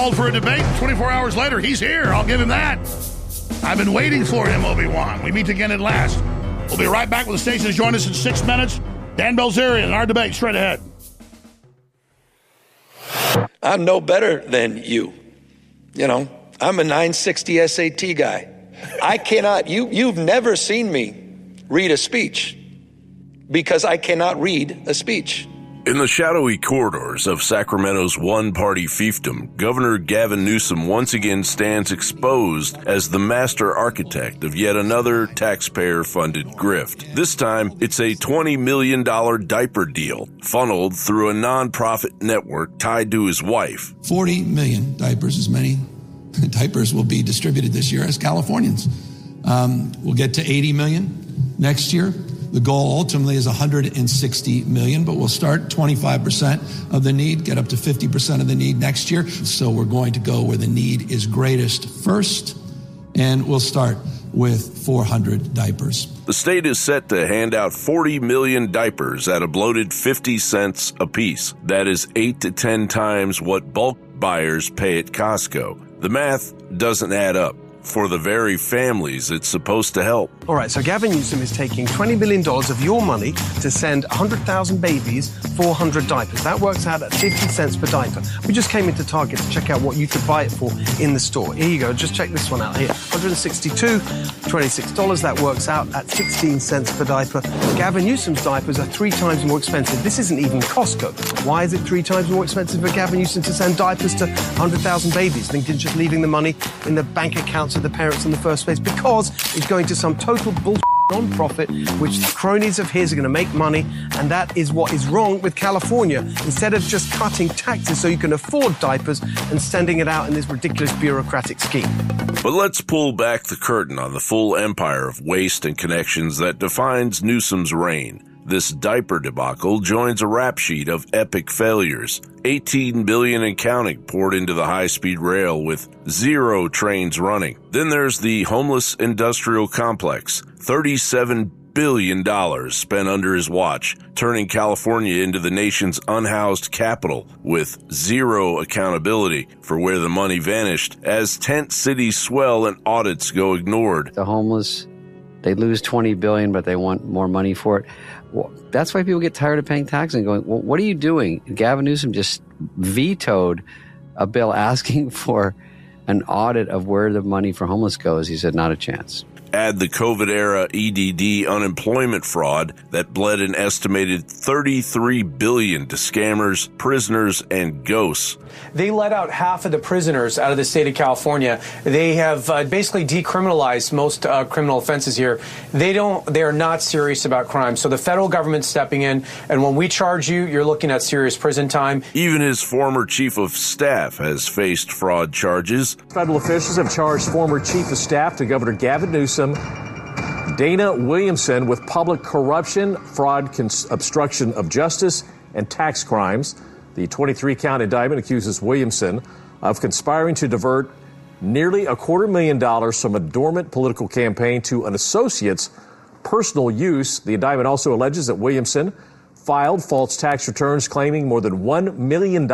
called for a debate. 24 hours later, he's here. I'll give him that. I've been waiting for him, Obi-Wan. We meet again at last. We'll be right back with the stations. Join us in 6 minutes. Dan Bilzerian, our debate straight ahead. I'm no better than you. You know, I'm a 960 SAT guy. I cannot, you've never seen me read a speech because I cannot read a speech. In the shadowy corridors of Sacramento's one-party fiefdom, Governor Gavin Newsom once again stands exposed as the master architect of yet another taxpayer-funded grift. This time, it's a $20 million diaper deal funneled through a nonprofit network tied to his wife. 40 million diapers, as many diapers will be distributed this year as Californians. We'll get to 80 million next year. The goal ultimately is 160 million, but we'll start 25% of the need, get up to 50% of the need next year. So we're going to go where the need is greatest first, and we'll start with 400 diapers. The state is set to hand out 40 million diapers at a bloated 50 cents apiece. That is 8 to 10 times what bulk buyers pay at Costco. The math doesn't add up for the very families it's supposed to help. All right, so Gavin Newsom is taking $20 million of your money to send 100,000 babies 400 diapers. That works out at 50 cents per diaper. We just came into Target to check out what you could buy it for in the store. Here you go, just check this one out here. $162, $26. That works out at 16 cents per diaper. Gavin Newsom's diapers are 3 times more expensive. This isn't even Costco. Why is it 3 times more expensive for Gavin Newsom to send diapers to 100,000 babies than just leaving the money in the bank accounts of the parents in the first place? Because it's going to some total bullshit non-profit, which cronies of his are going to make money, and that is what is wrong with California. Instead of just cutting taxes so you can afford diapers and sending it out in this ridiculous bureaucratic scheme. But let's pull back the curtain on the full empire of waste and connections that defines Newsom's reign. This diaper debacle joins a rap sheet of epic failures. $18 billion and counting poured into the high-speed rail with 0 trains running. Then there's the homeless industrial complex. $37 billion spent under his watch, turning California into the nation's unhoused capital with 0 accountability for where the money vanished as tent cities swell and audits go ignored. The homeless, they lose $20 billion, but they want more money for it. Well, that's why people get tired of paying taxes and going, well, what are you doing? Gavin Newsom just vetoed a bill asking for an audit of where the money for homeless goes. He said, not a chance. Add the COVID-era EDD unemployment fraud that bled an estimated $33 billion to scammers, prisoners, and ghosts. They let out half of the prisoners out of the state of California. They have basically decriminalized most criminal offenses here. They are not serious about crime. So the federal government's stepping in, and when we charge you, you're looking at serious prison time. Even his former chief of staff has faced fraud charges. Federal officials have charged former chief of staff to Governor Gavin Newsom, Dana Williamson, with public corruption, fraud, obstruction of justice, and tax crimes. The 23-count indictment accuses Williamson of conspiring to divert nearly $250,000 from a dormant political campaign to an associate's personal use. The indictment also alleges that Williamson filed false tax returns claiming more than $1 million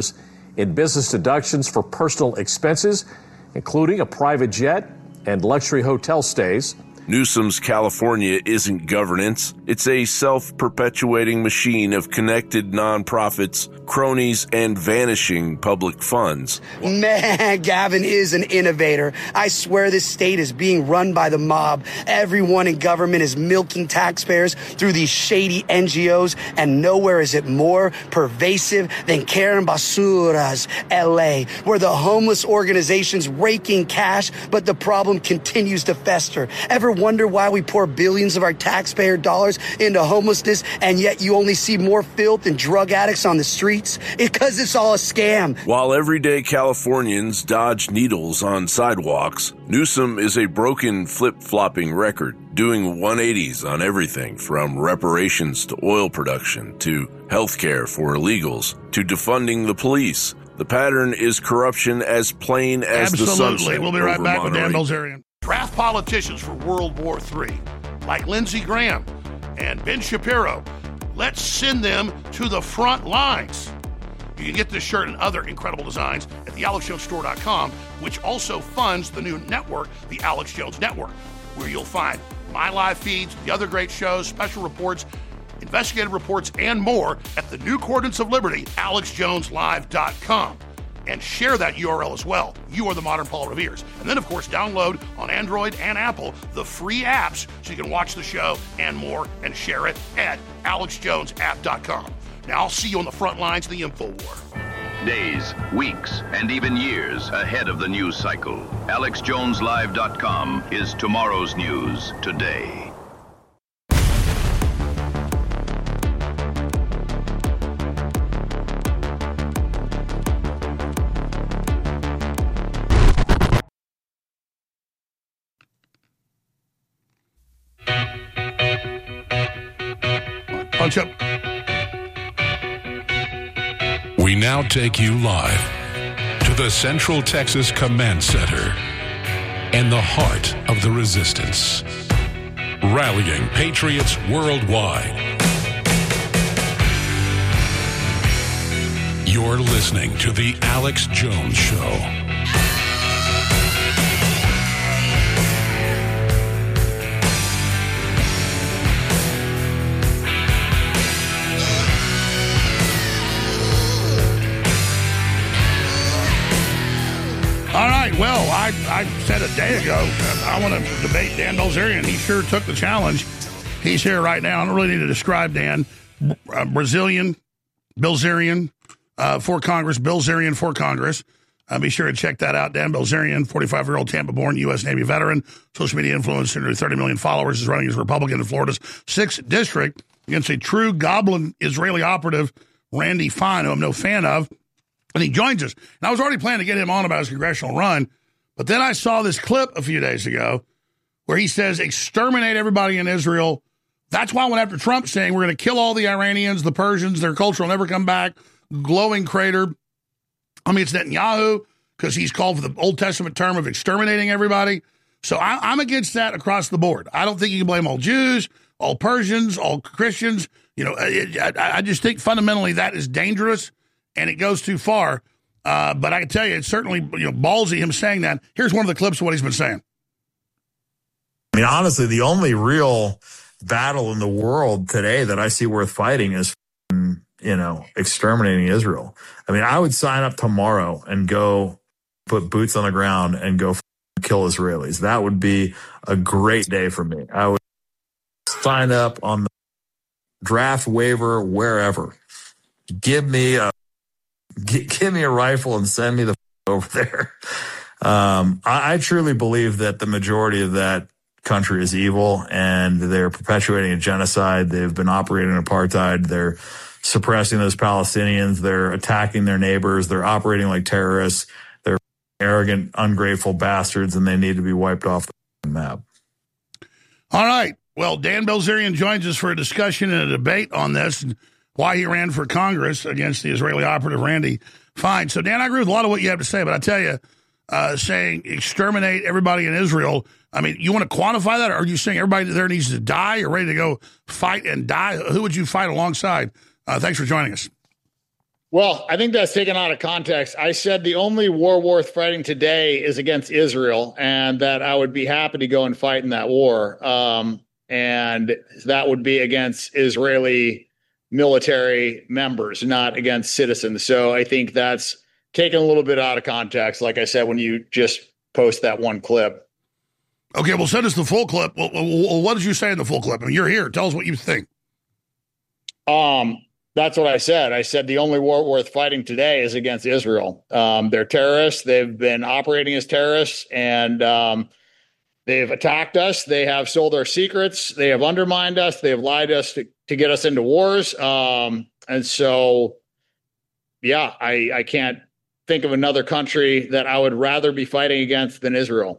in business deductions for personal expenses, including a private jet and luxury hotel stays. Newsom's California isn't governance. It's a self-perpetuating machine of connected nonprofits, cronies, and vanishing public funds. Man, Gavin is an innovator. I swear this state is being run by the mob. Everyone in government is milking taxpayers through these shady NGOs, and nowhere is it more pervasive than Karen Basura's LA, where the homeless organization's raking cash, but the problem continues to fester. Ever wonder why we pour billions of our taxpayer dollars into homelessness, and yet you only see more filth and drug addicts on the streets? Because it's all a scam. While everyday Californians dodge needles on sidewalks, Newsom is a broken flip-flopping record, doing 180s on everything from reparations to oil production to healthcare for illegals to defunding the police. The pattern is corruption as plain as the sunset. Absolutely. We'll be right back with Dan Monterey. Bilzerian. Draft politicians for World War III, like Lindsey Graham and Ben Shapiro. Let's send them to the front lines. You can get this shirt and other incredible designs at thealexjonesstore.com, which also funds the new network, the Alex Jones Network, where you'll find my live feeds, the other great shows, special reports, investigative reports, and more at the new coordinates of liberty, alexjoneslive.com. And share that URL as well. You are the modern Paul Revere's. And then, of course, download on Android and Apple the free apps so you can watch the show and more and share it at alexjonesapp.com. Now, I'll see you on the front lines of the InfoWar. Days, weeks, and even years ahead of the news cycle. AlexJonesLive.com is tomorrow's news today. Punch up. We now take you live to the Central Texas Command Center and the heart of the resistance, rallying patriots worldwide. You're listening to The Alex Jones Show. All right, well, I said a day ago, I want to debate Dan Bilzerian. He sure took the challenge. He's here right now. I don't really need to describe Dan. Brazilian, Bilzerian for Congress, Bilzerian for Congress. Be sure to check that out. Dan Bilzerian, 45-year-old Tampa-born U.S. Navy veteran, social media influencer, nearly 30 million followers, is running as Republican in Florida's 6th district against a true goblin Israeli operative, Randy Fine, who I'm no fan of. And he joins us. And I was already planning to get him on about his congressional run, but then I saw this clip a few days ago where he says, exterminate everybody in Israel. That's why I went after Trump, saying we're going to kill all the Iranians, the Persians, their culture will never come back. Glowing crater. I mean, it's Netanyahu, because he's called for the Old Testament term of exterminating everybody. So I'm against that across the board. I don't think you can blame all Jews, all Persians, all Christians. You know, I just think fundamentally that is dangerous. And it goes too far. But I can tell you, it's certainly ballsy him saying that. Here's one of the clips of what he's been saying. I mean, honestly, the only real battle in the world today that I see worth fighting is, exterminating Israel. I mean, I would sign up tomorrow and go put boots on the ground and go kill Israelis. That would be a great day for me. I would sign up on the draft waiver wherever. Give me a rifle and send me the over there. I truly believe that the majority of that country is evil and they're perpetuating a genocide. They've been operating apartheid. They're suppressing those Palestinians. They're attacking their neighbors. They're operating like terrorists. They're arrogant, ungrateful bastards, and they need to be wiped off the map. All right. Well, Dan Bilzerian joins us for a discussion and a debate on this and why he ran for Congress against the Israeli operative Randy Fine. So, Dan, I agree with a lot of what you have to say, but I tell you, saying exterminate everybody in Israel, I mean, you want to quantify that, or are you saying everybody there needs to die or ready to go fight and die? Who would you fight alongside? Thanks for joining us. Well, I think that's taken out of context. I said the only war worth fighting today is against Israel, and that I would be happy to go and fight in that war. And that would be against Israeli military members, not against citizens. So I think that's taken a little bit out of context, like I said, when you just post that one clip. Okay, well, send us the full clip. Well, what did you say in the full clip? I mean, you're here. Tell us what you think. That's what I said. I said the only war worth fighting today is against Israel. They're terrorists. They've been operating as terrorists, and they've attacked us. They have sold our secrets. They have undermined us. They have lied to us to get us into wars. And so, yeah, I can't think of another country that I would rather be fighting against than Israel.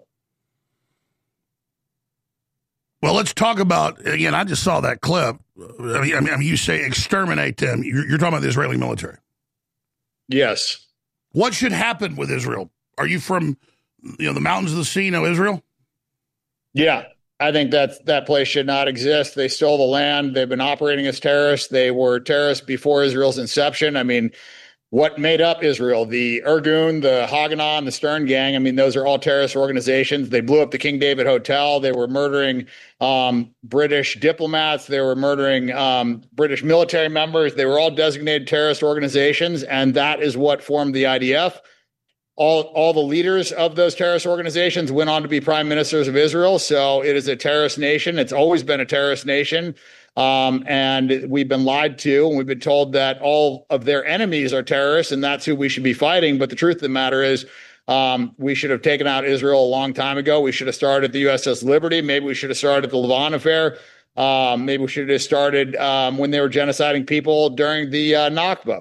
Well, let's talk about, again, I just saw that clip. I mean, you say exterminate them. You're talking about the Israeli military. Yes. What should happen with Israel? Are you from, the mountains of the sea, Israel? Yeah, I think that place should not exist. They stole the land. They've been operating as terrorists. They were terrorists before Israel's inception. I mean, what made up Israel. The Irgun, the Haganah, and the Stern Gang, I mean, those are all terrorist organizations. They blew up the King David Hotel. They were murdering British diplomats. They were murdering British military members. They were all designated terrorist organizations, and that is what formed the IDF. All the leaders of those terrorist organizations went on to be prime ministers of Israel. So it is a terrorist nation. It's always been a terrorist nation. And we've been lied to, and we've been told that all of their enemies are terrorists, and that's who we should be fighting. But the truth of the matter is, we should have taken out Israel a long time ago. We should have started the USS Liberty. Maybe we should have started the Lavon affair. Maybe we should have started when they were genociding people during the Nakba.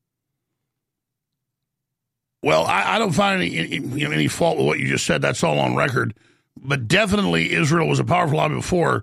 Well, I don't find any fault with what you just said. That's all on record. But definitely Israel was a powerful lobby before.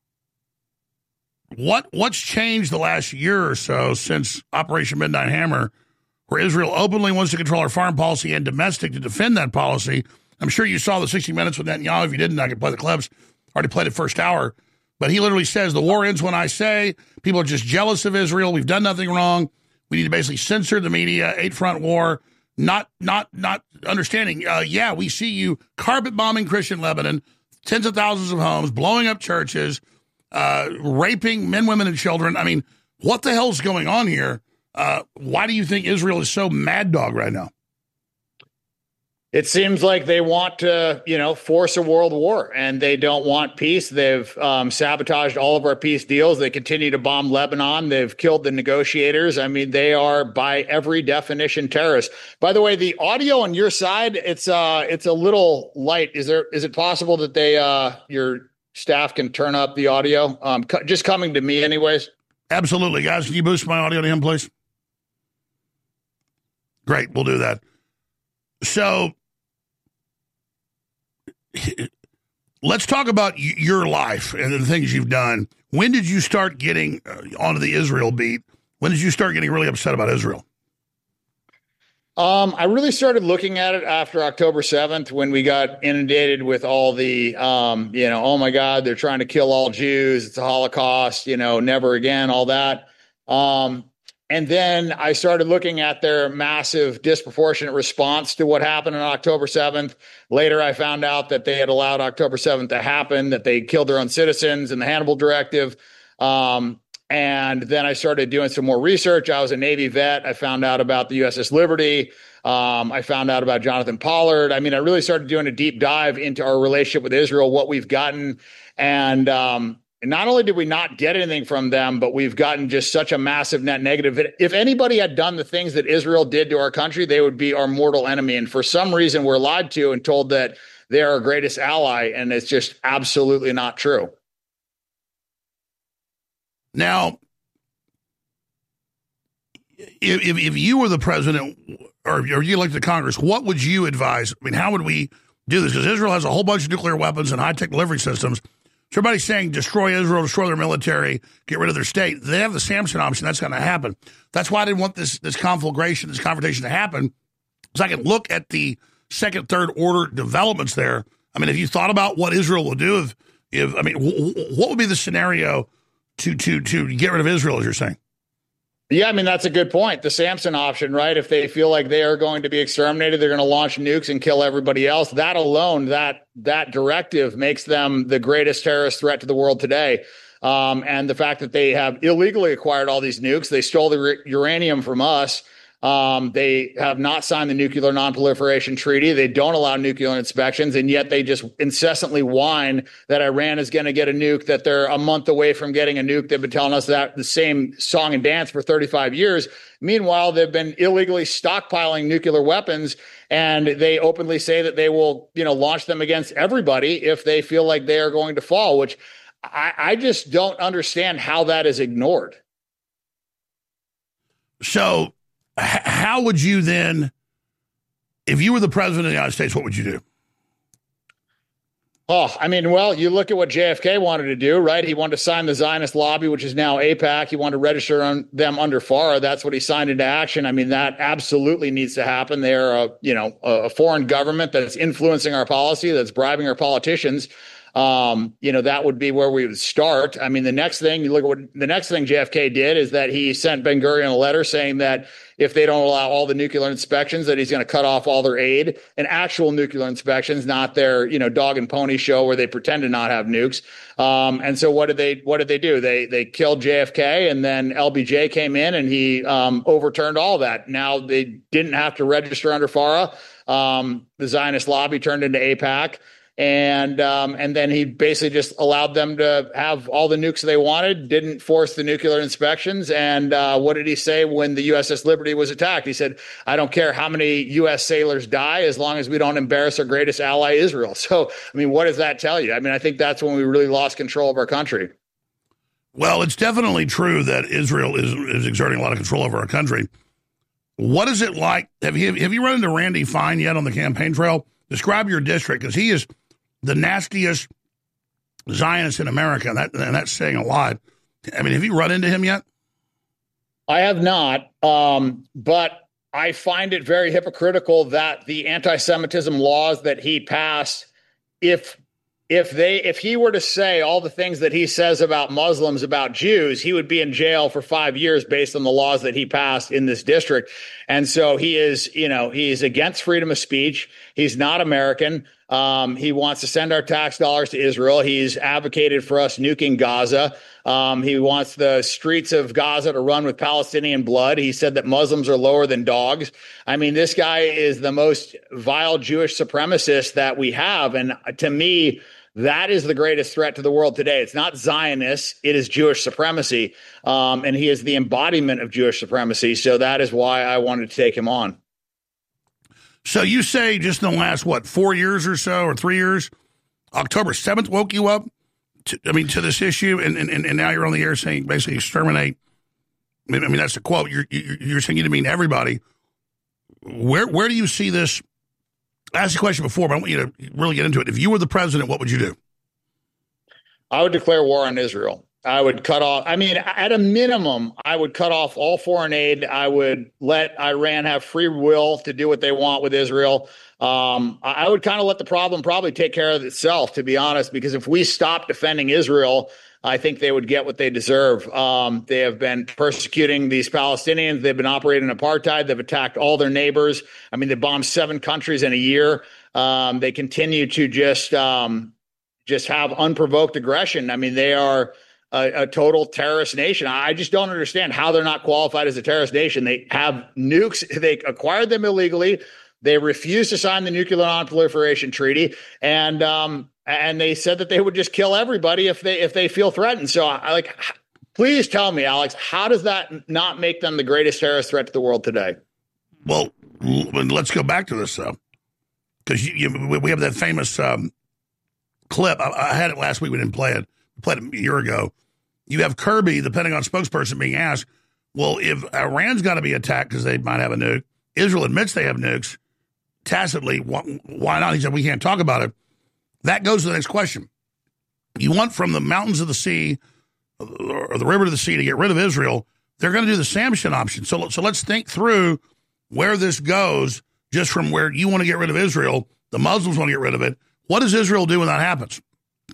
What's changed the last year or so since Operation Midnight Hammer, where Israel openly wants to control our foreign policy and domestic to defend that policy? I'm sure you saw the 60 Minutes with Netanyahu. If you didn't, I could play the clips. Already played it first hour. But he literally says, the war ends when I say. People are just jealous of Israel. We've done nothing wrong. We need to basically censor the media, 8-front war. Not understanding. Yeah, we see you carpet bombing Christian Lebanon, tens of thousands of homes, blowing up churches, raping men, women, and children. I mean, what the hell's going on here? Why do you think Israel is so mad dog right now? It seems like they want to, force a world war, and they don't want peace. They've sabotaged all of our peace deals. They continue to bomb Lebanon. They've killed the negotiators. I mean, they are, by every definition, terrorists. By the way, the audio on your side, it's a little light. Is it possible that your staff can turn up the audio? Just coming to me, anyways. Absolutely, guys. Can you boost my audio to him, please? Great, we'll do that. So, let's talk about your life and the things you've done. When did you start getting onto the Israel beat? When did you start getting really upset about Israel? I really started looking at it after October 7th, when we got inundated with all the, oh my God, they're trying to kill all Jews. It's a Holocaust, never again, all that. And then I started looking at their massive disproportionate response to what happened on October 7th. Later, I found out that they had allowed October 7th to happen, that they killed their own citizens in the Hannibal Directive. And then I started doing some more research. I was a Navy vet. I found out about the USS Liberty. I found out about Jonathan Pollard. I mean, I really started doing a deep dive into our relationship with Israel, what we've gotten. And not only did we not get anything from them, but we've gotten just such a massive net negative. If anybody had done the things that Israel did to our country, they would be our mortal enemy. And for some reason, we're lied to and told that they are our greatest ally. And it's just absolutely not true. Now, if you were the president or you elected to Congress, what would you advise? I mean, how would we do this? Because Israel has a whole bunch of nuclear weapons and high-tech delivery systems. So everybody's saying destroy Israel, destroy their military, get rid of their state. They have the Samson option. That's going to happen. That's why I didn't want this conflagration, this confrontation to happen, so I can look at the second, third order developments there. I mean, if you thought about what Israel will do, what would be the scenario to get rid of Israel, as you're saying? Yeah, I mean, that's a good point. The Samson option, right? If they feel like they are going to be exterminated, they're going to launch nukes and kill everybody else. That alone, that directive makes them the greatest terrorist threat to the world today. And the fact that they have illegally acquired all these nukes, they stole the uranium from us. They have not signed the Nuclear Non-Proliferation Treaty. They don't allow nuclear inspections, and yet they just incessantly whine that Iran is going to get a nuke, that they're a month away from getting a nuke. They've been telling us that the same song and dance for 35 years. Meanwhile, they've been illegally stockpiling nuclear weapons, and they openly say that they will, launch them against everybody if they feel like they are going to fall, which I just don't understand how that is ignored. So how would you then, if you were the president of the United States, what would you do? Oh, I mean, well, you look at what JFK wanted to do, right? He wanted to sign the Zionist lobby, which is now AIPAC. He wanted to register them under FARA. That's what he signed into action. I mean, that absolutely needs to happen. They're a foreign government that's influencing our policy, that's bribing our politicians. That would be where we would start. I mean, the next thing JFK did is that he sent Ben-Gurion a letter saying that if they don't allow all the nuclear inspections, that he's going to cut off all their aid and actual nuclear inspections, not their, dog and pony show where they pretend to not have nukes. And so what did they do? They killed JFK, and then LBJ came in and he overturned all that. Now they didn't have to register under FARA. The Zionist lobby turned into AIPAC. And then he basically just allowed them to have all the nukes they wanted, didn't force the nuclear inspections. And what did he say when the USS Liberty was attacked? He said, I don't care how many U.S. sailors die as long as we don't embarrass our greatest ally, Israel. So, I mean, what does that tell you? I mean, I think that's when we really lost control of our country. Well, it's definitely true that Israel is exerting a lot of control over our country. What is it like? Have you run into Randy Fine yet on the campaign trail? Describe your district, because he is the nastiest Zionist in America, and that's saying a lot. I mean, have you run into him yet? I have not, but I find it very hypocritical that the anti-Semitism laws that he passed, if he were to say all the things that he says about Muslims, about Jews, he would be in jail for 5 years based on the laws that he passed in this district. And so he is against freedom of speech. He's not American. He wants to send our tax dollars to Israel. He's advocated for us nuking Gaza. He wants the streets of Gaza to run with Palestinian blood. He said that Muslims are lower than dogs. I mean, this guy is the most vile Jewish supremacist that we have. And to me, that is the greatest threat to the world today. It's not Zionists, it is Jewish supremacy. And he is the embodiment of Jewish supremacy. So that is why I wanted to take him on. So you say just in the last, 4 years or so, or 3 years, October 7th woke you up to this issue, and now you're on the air saying basically exterminate. I mean, that's the quote. You're saying you didn't mean everybody. Where do you see this? I asked the question before, but I want you to really get into it. If you were the president, what would you do? I would declare war on Israel. I would cut off, at a minimum, I would cut off all foreign aid. I would let Iran have free will to do what they want with Israel. I would kind of let the problem probably take care of itself, to be honest, because if we stop defending Israel, I think they would get what they deserve. They have been persecuting these Palestinians. They've been operating apartheid. They've attacked all their neighbors. I mean, they bombed 7 countries in a year. They continue to just have unprovoked aggression. I mean, they are a total terrorist nation. I just don't understand how they're not qualified as a terrorist nation. They have nukes. They acquired them illegally. They refused to sign the Nuclear Non-Proliferation Treaty, and they said that they would just kill everybody if they feel threatened. So, please tell me, Alex, how does that not make them the greatest terrorist threat to the world today? Well, let's go back to this though, because we have that famous clip. I had it last week. We didn't play it. We played it a year ago. You have Kirby, the Pentagon spokesperson, being asked, well, if Iran's got to be attacked because they might have a nuke, Israel admits they have nukes tacitly, why not? He said, we can't talk about it. That goes to the next question. You want from the mountains of the sea or the river to the sea to get rid of Israel, they're going to do the Samson option. So let's think through where this goes just from where you want to get rid of Israel, the Muslims want to get rid of it. What does Israel do when that happens?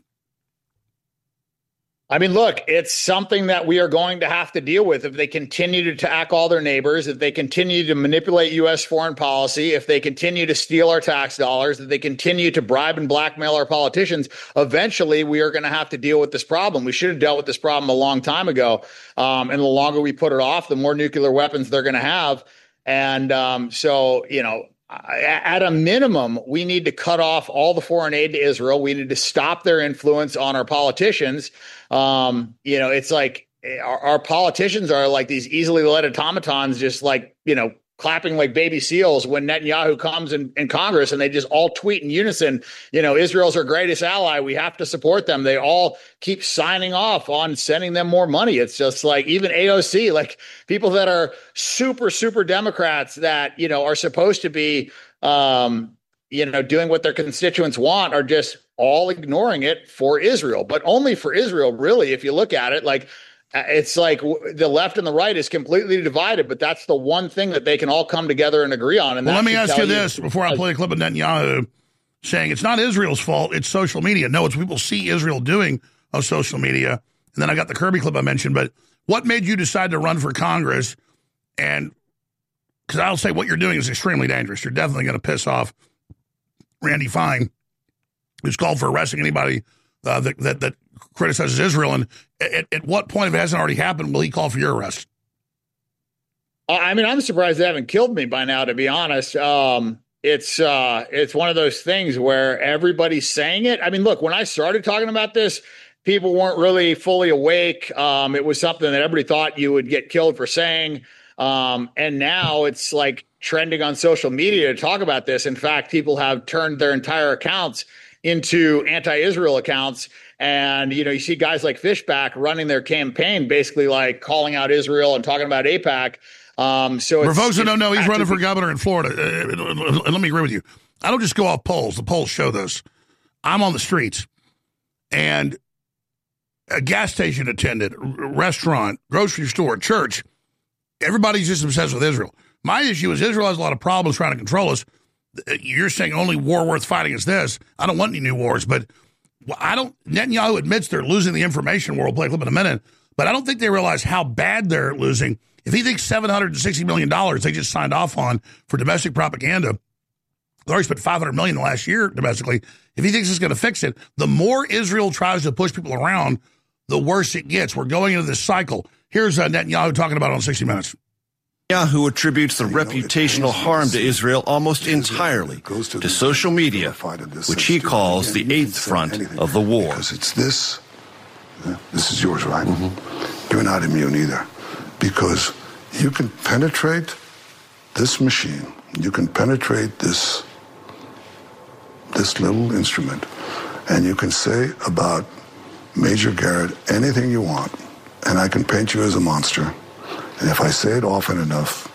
I mean, look, it's something that we are going to have to deal with if they continue to attack all their neighbors, if they continue to manipulate U.S. foreign policy, if they continue to steal our tax dollars, if they continue to bribe and blackmail our politicians. Eventually, we are going to have to deal with this problem. We should have dealt with this problem a long time ago. And the longer we put it off, the more nuclear weapons they're going to have. And at a minimum, we need to cut off all the foreign aid to Israel. We need to stop their influence on our politicians. It's like our politicians are like these easily led automatons, just clapping like baby seals when Netanyahu comes in Congress, and they just all tweet in unison, Israel's our greatest ally. We have to support them. They all keep signing off on sending them more money. It's just like even AOC, like people that are super, super Democrats that, are supposed to be, doing what their constituents want, are just all ignoring it for Israel, but only for Israel, really. If you look at it, it's like the left and the right is completely divided, but that's the one thing that they can all come together and agree on. And let me ask you this before I play a clip of Netanyahu. saying it's not Israel's fault, it's social media. No, it's what people see Israel doing on social media. And then I got the Kirby clip I mentioned, but what made you decide to run for Congress? And because I'll say what you're doing is extremely dangerous. You're definitely going to piss off Randy Fine, who's called for arresting anybody that criticizes Israel. And at what point, if it hasn't already happened, will he call for your arrest? I mean, I'm surprised they haven't killed me by now, to be honest. It's one of those things where everybody's saying it. I mean, look, when I started talking about this, people weren't really fully awake. It was something that everybody thought you would get killed for saying. And now it's like trending on social media to talk about this. In fact, people have turned their entire accounts into anti-Israel accounts. And, you know, you see guys like Fishback running their campaign, basically like calling out Israel and talking about AIPAC. So Ravosa, no, he's running for governor in Florida. Let me agree with you. I don't just go off polls. The polls show this. I'm on the streets, and a gas station attendant, restaurant, grocery store, church, everybody's just obsessed with Israel. My issue is Israel has a lot of problems trying to control us. You're saying only war worth fighting is this. I don't want any new wars, but Netanyahu admits they're losing the information war. We'll play a clip in a minute, but I don't think they realize how bad they're losing. If he thinks $760 million they just signed off on for domestic propaganda, they already spent $500 million last year domestically. If he thinks it's going to fix it, the more Israel tries to push people around, the worse it gets. We're going into this cycle. Here's Netanyahu talking about it on 60 Minutes. Netanyahu attributes the reputational harm to Israel almost entirely to social media, which he calls the eighth front of the war. Because it's this is yours, right? Mm-hmm. You're not immune either. Because you can penetrate this machine, you can penetrate this little instrument, and you can say about Major Garrett anything you want, and I can paint you as a monster. And if I say it often enough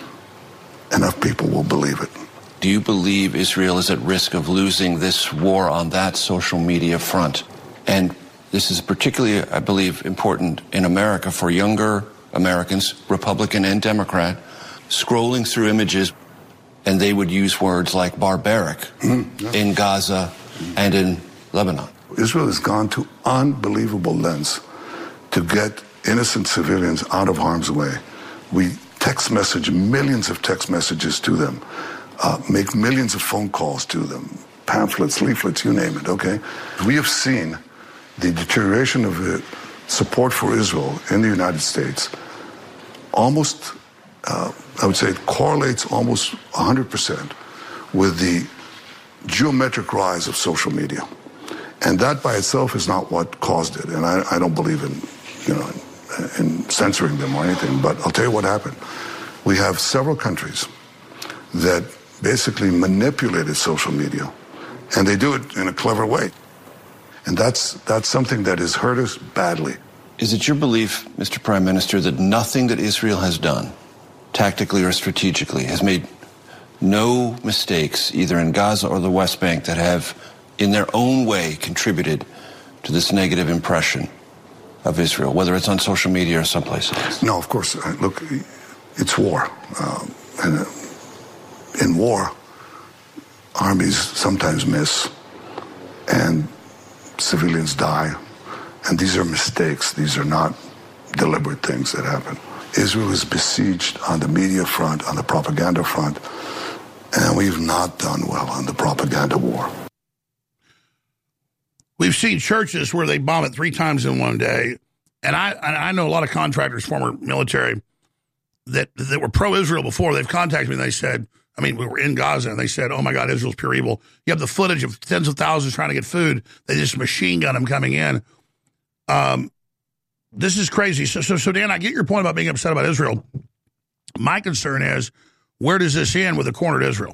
people will believe it. Do you believe Israel is at risk of losing this war on that social media front? And this is particularly, I believe, important in America for younger Americans, Republican and Democrat, scrolling through images, and they would use words like barbaric in Gaza and in Lebanon. Israel has gone to unbelievable lengths to get innocent civilians out of harm's way. We text message millions of text messages to them, make millions of phone calls to them, pamphlets, leaflets, you name it, okay? We have seen the deterioration of the support for Israel in the United States almost, I would say it correlates almost 100% with the geometric rise of social media. And that by itself is not what caused it. And I don't believe in censoring them or anything, but I'll tell you what happened. We have several countries that basically manipulated social media, and they do it in a clever way. And that's something that has hurt us badly. Is it your belief, Mr. Prime Minister, that nothing that Israel has done, tactically or strategically, has made no mistakes, either in Gaza or the West Bank, that have, in their own way, contributed to this negative impression of Israel, whether it's on social media or someplace else? No, of course. Look, it's war. And in war, armies sometimes miss, and civilians die. And these are mistakes. These are not deliberate things that happen. Israel is besieged on the media front, on the propaganda front, and we've not done well on the propaganda war. We've seen churches where they bomb it 3 times in one day. And I know a lot of contractors, former military, that were pro-Israel before. They've contacted me and they said, we were in Gaza and they said, oh my God, Israel's pure evil. You have the footage of tens of thousands trying to get food. They just machine gun them coming in. This is crazy. So Dan, I get your point about being upset about Israel. My concern is, where does this end with a cornered Israel?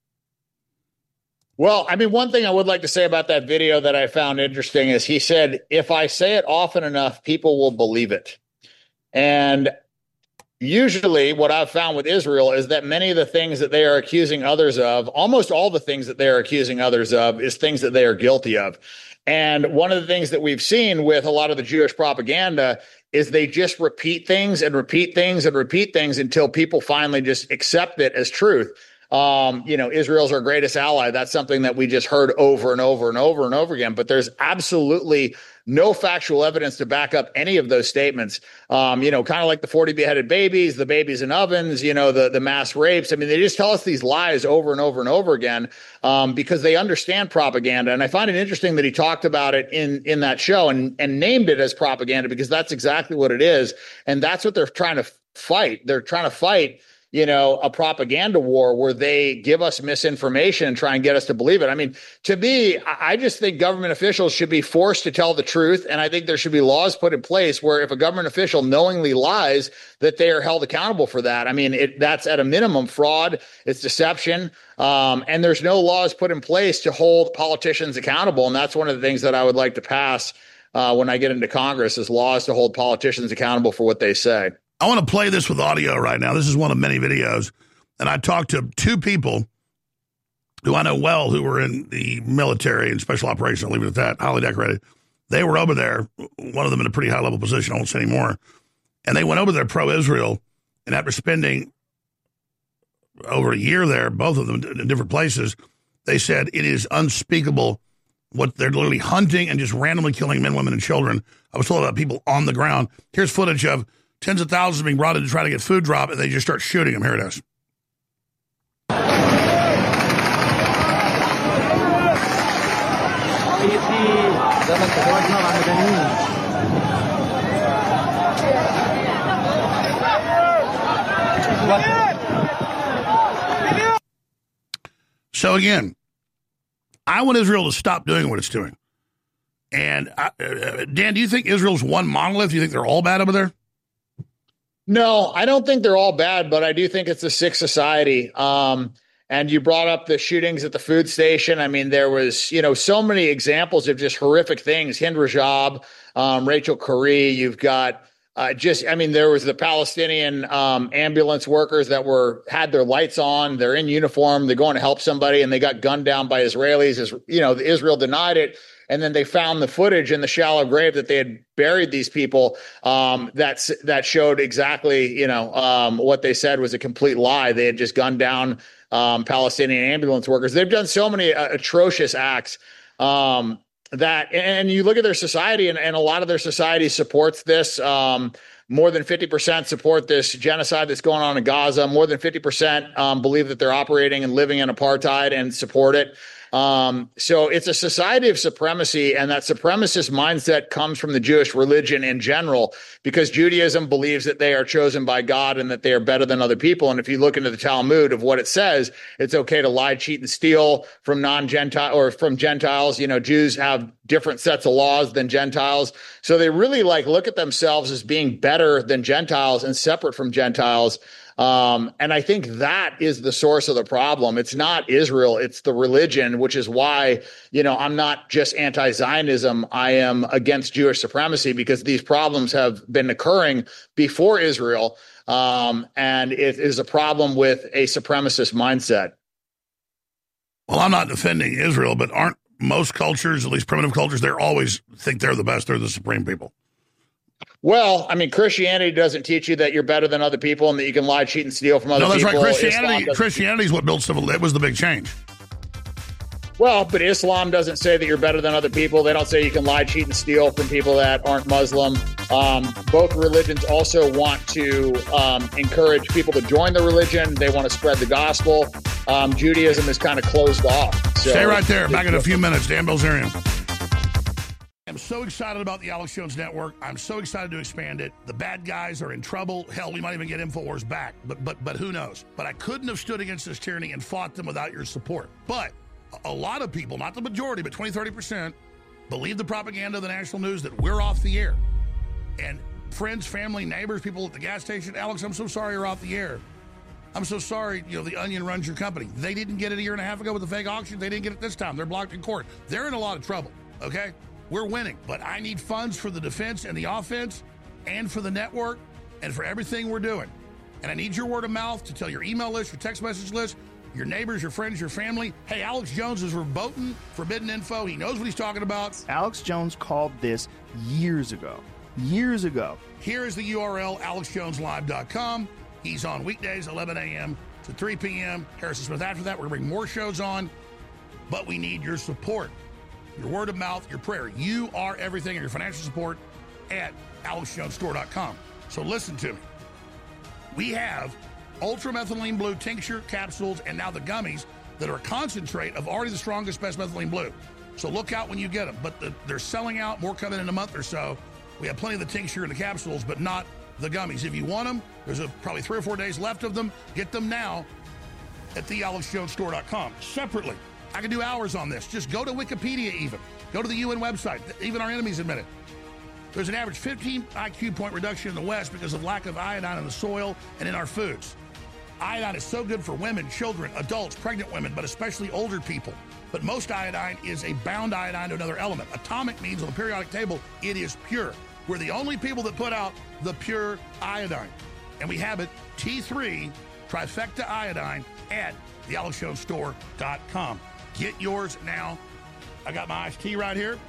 Well, one thing I would like to say about that video that I found interesting is he said, if I say it often enough, people will believe it. And usually what I've found with Israel is that many of the things that they are accusing others of, almost all the things that they are accusing others of, is things that they are guilty of. And one of the things that we've seen with a lot of the Jewish propaganda is they just repeat things and repeat things and repeat things until people finally just accept it as truth. Israel's our greatest ally. That's something that we just heard over and over and over and over again. But there's absolutely no factual evidence to back up any of those statements. Kind of like the 40 beheaded babies, the babies in ovens, the mass rapes. I mean, they just tell us these lies over and over and over again because they understand propaganda. And I find it interesting that he talked about it in that show and named it as propaganda, because that's exactly what it is. And that's what they're trying to fight. They're trying to fight a propaganda war where they give us misinformation and try and get us to believe it. I mean, to me, I just think government officials should be forced to tell the truth. And I think there should be laws put in place where if a government official knowingly lies, that they are held accountable for that. I mean, that's at a minimum fraud, it's deception. And there's no laws put in place to hold politicians accountable. And that's one of the things that I would like to pass when I get into Congress, is laws to hold politicians accountable for what they say. I want to play this with audio right now. This is one of many videos. And I talked to two people who I know well who were in the military and special operations. I'll leave it at that, highly decorated. They were over there, one of them in a pretty high-level position, I won't say anymore. And they went over there pro-Israel. And after spending over a year there, both of them in different places, they said it is unspeakable what they're literally hunting and just randomly killing men, women, and children. I was told about people on the ground. Here's footage of tens of thousands being brought in to try to get food drop, and they just start shooting them. Here it is. So again, I want Israel to stop doing what it's doing. And Dan, do you think Israel's one monolith? Do you think they're all bad over there? No, I don't think they're all bad, but I do think it's a sick society. And you brought up the shootings at the food station. I mean, there was, so many examples of just horrific things. Hind Rajab, Rachel Corrie, you've got there was the Palestinian ambulance workers that had their lights on. They're in uniform. They're going to help somebody, and they got gunned down by Israelis. Israel denied it. And then they found the footage in the shallow grave that they had buried these people that showed exactly, what they said was a complete lie. They had just gunned down Palestinian ambulance workers. They've done so many atrocious acts and you look at their society, and a lot of their society supports this. More than 50% support this genocide that's going on in Gaza. More than 50% believe that they're operating and living in apartheid and support it. So it's a society of supremacy, and that supremacist mindset comes from the Jewish religion in general, because Judaism believes that they are chosen by God and that they are better than other people. And if you look into the Talmud of what it says, it's okay to lie, cheat, and steal from non-Gentile or from Gentiles. Jews have different sets of laws than Gentiles. So they really look at themselves as being better than Gentiles and separate from Gentiles. And I think that is the source of the problem. It's not Israel, it's the religion, which is why, I'm not just anti-Zionism. I am against Jewish supremacy, because these problems have been occurring before Israel. And it is a problem with a supremacist mindset. Well, I'm not defending Israel, but aren't most cultures, at least primitive cultures, they always think they're the best, they're the supreme people? Well, I mean, Christianity doesn't teach you that you're better than other people and that you can lie, cheat, and steal from other people. No, that's right. Christianity is what built civil. It was the big change. Well, but Islam doesn't say that you're better than other people. They don't say you can lie, cheat, and steal from people that aren't Muslim. Both religions also want to encourage people to join the religion. They want to spread the gospel. Judaism is kind of closed off. So stay right there. Back in a few minutes. Dan Bilzerian. I'm so excited about the Alex Jones Network. I'm so excited to expand it. The bad guys are in trouble. Hell, we might even get InfoWars back. But who knows? But I couldn't have stood against this tyranny and fought them without your support. But a lot of people, not the majority, but 20, 30%, believe the propaganda of the national news that we're off the air. And friends, family, neighbors, people at the gas station, Alex, I'm so sorry you're off the air. I'm so sorry, the Onion runs your company. They didn't get it a year and a half ago with the fake auction. They didn't get it this time. They're blocked in court. They're in a lot of trouble, okay? We're winning, but I need funds for the defense and the offense and for the network and for everything we're doing. And I need your word of mouth to tell your email list, your text message list, your neighbors, your friends, your family. Hey, Alex Jones is verboten forbidden info. He knows what he's talking about. Alex Jones called this years ago. Years ago. Here is the URL, alexjoneslive.com. He's on weekdays, 11 a.m., to 3 p.m. Harrison Smith after that. We're going to bring more shows on, but we need your support, your word of mouth, your prayer. You are everything, and your financial support at AlexJonesStore.com. So listen to me. We have ultramethylene blue tincture capsules and now the gummies that are a concentrate of already the strongest, best methylene blue. So look out when you get them. But they're selling out, more coming in a month or so. We have plenty of the tincture and the capsules, but not the gummies. If you want them, there's probably 3 or 4 days left of them. Get them now at thealexjonesstore.com. Separately, I can do hours on this. Just go to Wikipedia even. Go to the UN website. Even our enemies admit it. There's an average 15 IQ point reduction in the West because of lack of iodine in the soil and in our foods. Iodine is so good for women, children, adults, pregnant women, but especially older people. But most iodine is a bound iodine to another element. Atomic means on the periodic table, it is pure. We're the only people that put out the pure iodine. And we have it, T3 trifecta iodine at thealexjonesstore.com. Get yours now. I got my iced tea right here.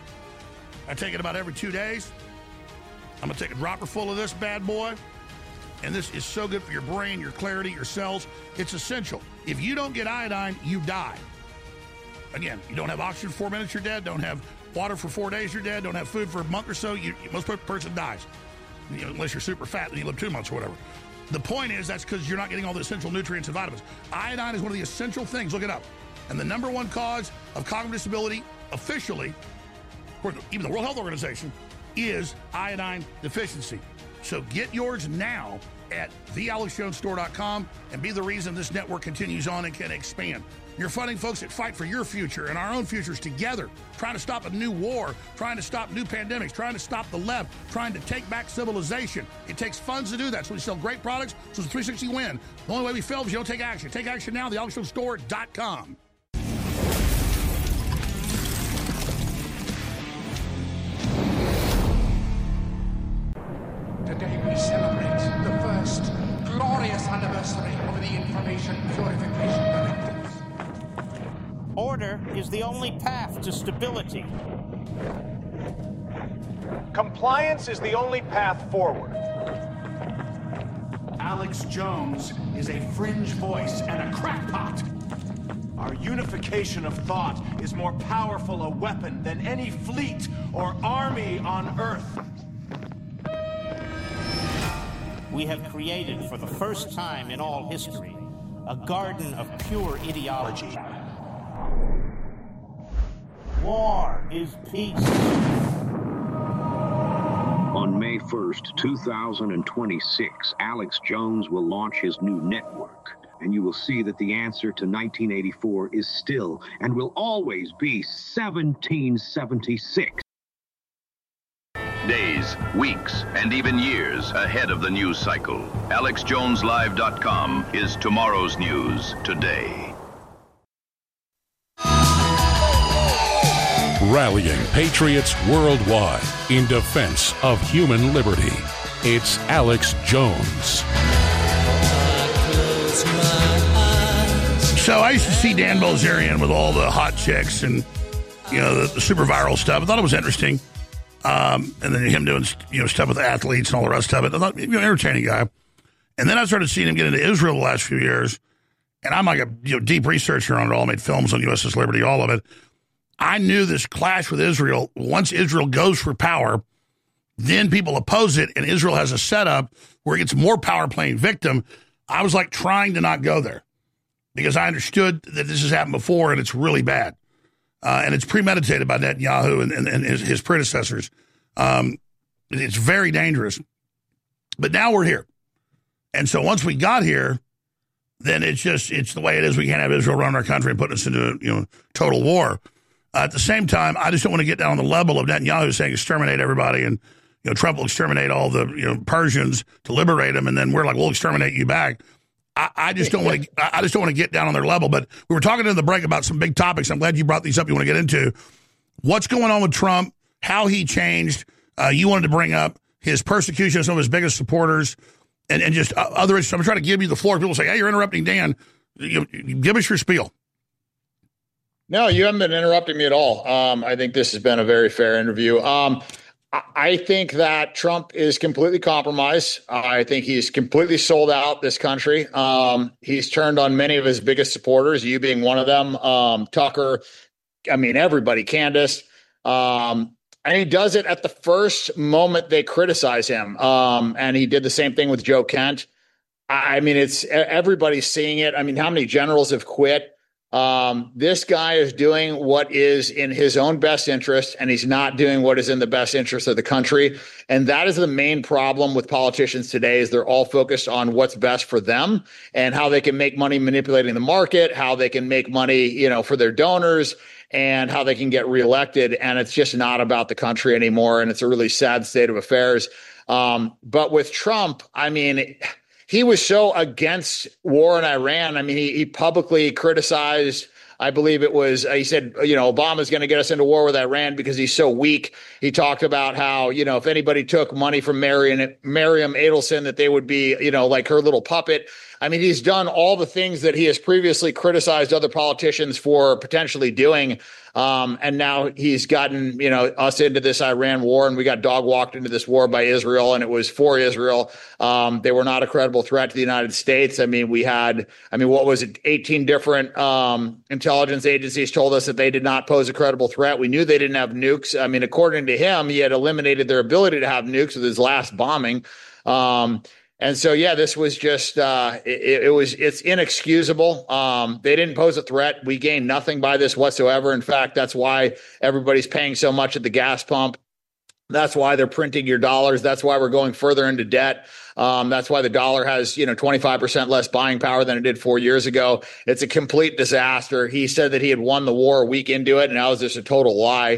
I take it about every 2 days. I'm going to take a dropper full of this bad boy. And this is so good for your brain, your clarity, your cells. It's essential. If you don't get iodine, you die. Again, you don't have oxygen for 4 minutes, you're dead. Don't have water for 4 days, you're dead. Don't have food for a month or so, most person dies. Unless you're super fat and you live 2 months or whatever. The point is that's because you're not getting all the essential nutrients and vitamins. Iodine is one of the essential things. Look it up. And the number one cause of cognitive disability, officially, even the World Health Organization, is iodine deficiency. So get yours now at thealexjonesstore.com and be the reason this network continues on and can expand. You're funding folks that fight for your future and our own futures together, trying to stop a new war, trying to stop new pandemics, trying to stop the left, trying to take back civilization. It takes funds to do that. So we sell great products. So it's a 360 win. The only way we fail is you don't take action. Take action now, thealexjonesstore.com. Today we celebrate the first glorious anniversary of the Information Purification Directives. Order is the only path to stability. Compliance is the only path forward. Alex Jones is a fringe voice and a crackpot. Our unification of thought is more powerful a weapon than any fleet or army on Earth. We have created, for the first time in all history, a garden of pure ideology. War is peace. On May 1st, 2026, Alex Jones will launch his new network, and you will see that the answer to 1984 is still and will always be 1776. Days, weeks, and even years ahead of the news cycle. AlexJonesLive.com is tomorrow's news today. Rallying patriots worldwide in defense of human liberty. It's Alex Jones. So I used to see Dan Bilzerian with all the hot chicks and, the super viral stuff. I thought it was interesting. And then him doing, stuff with athletes and all the rest of it. I thought, entertaining guy. And then I started seeing him get into Israel the last few years. And I'm like a deep researcher on it all, made films on USS Liberty, all of it. I knew this clash with Israel. Once Israel goes for power, then people oppose it, and Israel has a setup where it gets more power playing victim. I was like trying to not go there because I understood that this has happened before and it's really bad. And it's premeditated by Netanyahu and his predecessors. It's very dangerous. But now we're here. And so once we got here, then it's the way it is. We can't have Israel run our country and put us into total war. At the same time, I just don't want to get down on the level of Netanyahu saying exterminate everybody and Trump will exterminate all the Persians to liberate them, and then we're like, we'll exterminate you back. I just don't want to. I just don't want to get down on their level. But we were talking in the break about some big topics. I'm glad you brought these up. You want to get into what's going on with Trump, how he changed. You wanted to bring up his persecution of some of his biggest supporters, and just other issues. I'm trying to give you the floor. People say, "Hey, you're interrupting Dan." Give us your spiel. No, you haven't been interrupting me at all. I think this has been a very fair interview. I think that Trump is completely compromised. I think he's completely sold out this country. He's turned on many of his biggest supporters, you being one of them, Tucker, I mean, everybody, Candace. And he does it at the first moment they criticize him. And he did the same thing with Joe Kent. I mean, it's everybody's seeing it. I mean, how many generals have quit? This guy is doing what is in his own best interest, and he's not doing what is in the best interest of the country. And that is the main problem with politicians today, is they're all focused on what's best for them and how they can make money manipulating the market, how they can make money, you know, for their donors, and how they can get reelected. And it's just not about the country anymore. And it's a really sad state of affairs. But with Trump, I mean, he was so against war in Iran. I mean, he publicly criticized, I believe it was, he said, you know, Obama's going to get us into war with Iran because he's so weak. He talked about how, you know, if anybody took money from Miriam Adelson, that they would be, you know, like her little puppet. I mean, he's done all the things that he has previously criticized other politicians for potentially doing. And now he's gotten, you know, us into this Iran war, and we got dog walked into this war by Israel, and it was for Israel. They were not a credible threat to the United States. I mean, what was it? 18 different intelligence agencies told us that they did not pose a credible threat. We knew they didn't have nukes. I mean, according to him, he had eliminated their ability to have nukes with his last bombing. And so, yeah, this was just, it's inexcusable. They didn't pose a threat. We gained nothing by this whatsoever. In fact, that's why everybody's paying so much at the gas pump. That's why they're printing your dollars. That's why we're going further into debt. That's why the dollar has, 25% less buying power than it did 4 years ago. It's a complete disaster. He said that he had won the war a week into it, and now it's just a total lie.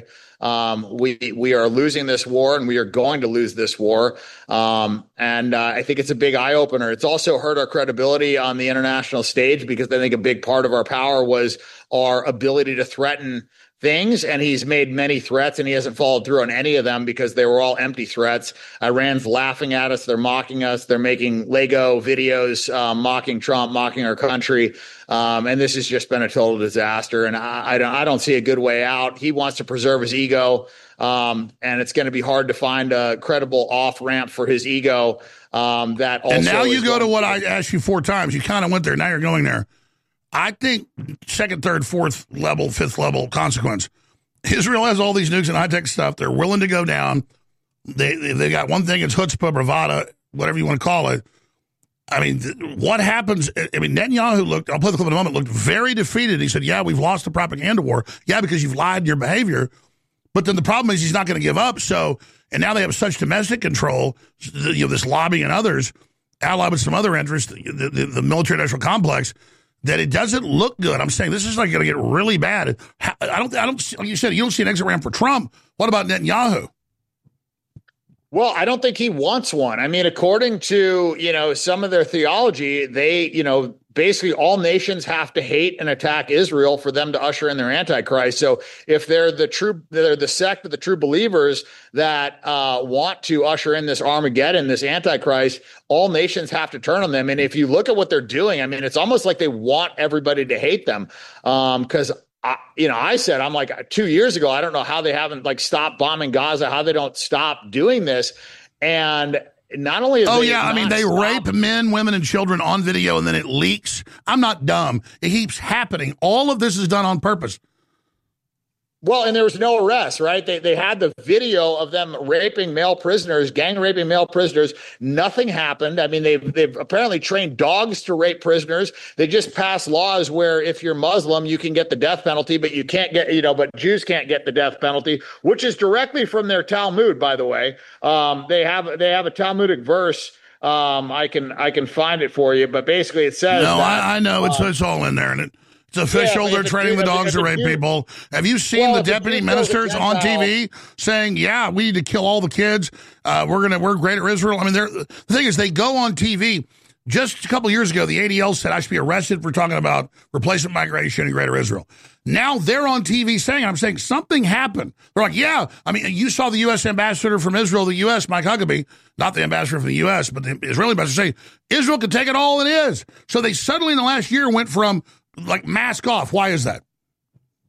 We are losing this war, and we are going to lose this war. And I think it's a big eye opener. It's also hurt our credibility on the international stage, because I think a big part of our power was our ability to threaten things. And he's made many threats, and he hasn't followed through on any of them because they were all empty threats. Iran's laughing at us. They're mocking us. They're making Lego videos, mocking Trump, mocking our country. And this has just been a total disaster. And I don't see a good way out. He wants to preserve his ego. And it's going to be hard to find a credible off ramp for his ego. That also. And now you go to what I asked you 4 times. You kind of went there. Now you're going there. I think second, third, fourth level, fifth level consequence. Israel has all these nukes and high-tech stuff. They're willing to go down. They got one thing. It's chutzpah, bravada, whatever you want to call it. I mean, what happens? I mean, Netanyahu looked, I'll play the clip in a moment, looked very defeated. He said, yeah, we've lost the propaganda war. Yeah, because you've lied in your behavior. But then the problem is he's not going to give up. So, and now they have such domestic control, this lobby and others, allied with some other interests, the military-industrial complex, that it doesn't look good. I'm saying this is like going to get really bad. I don't, like you said, you don't see an exit ramp for Trump. What about Netanyahu? Well, I don't think he wants one. I mean, according to, some of their theology, they, basically all nations have to hate and attack Israel for them to usher in their Antichrist. So if they're the sect of the true believers that want to usher in this Armageddon, this Antichrist, all nations have to turn on them. And if you look at what they're doing, I mean, it's almost like they want everybody to hate them. Because I said, I'm like 2 years ago, I don't know how they haven't stopped bombing Gaza, how they don't stop doing this. And not only is they rape men, women, and children on video, and then it leaks. I'm not dumb. It keeps happening. All of this is done on purpose. Well, and there was no arrest, right? They had the video of them raping male prisoners, gang raping male prisoners. Nothing happened. I mean, they've apparently trained dogs to rape prisoners. They just passed laws where if you're Muslim, you can get the death penalty, but you can't get, but Jews can't get the death penalty, which is directly from their Talmud, by the way. They have a Talmudic verse. I can find it for you, but basically it says. No, I know it's all in there, and it's official. They're training the dogs to rape people. Have you seen the deputy ministers on TV saying, yeah, we need to kill all the kids. We're Greater Israel. I mean, the thing is, they go on TV. Just a couple of years ago, the ADL said I should be arrested for talking about replacement migration in Greater Israel. Now they're on TV saying, I'm saying something happened. They're like, yeah, I mean, you saw the U.S. ambassador from Israel, the U.S., Mike Huckabee, not the ambassador from the U.S., but the Israeli ambassador saying, Israel can take it all it is. So they suddenly in the last year went from mask off. Why is that?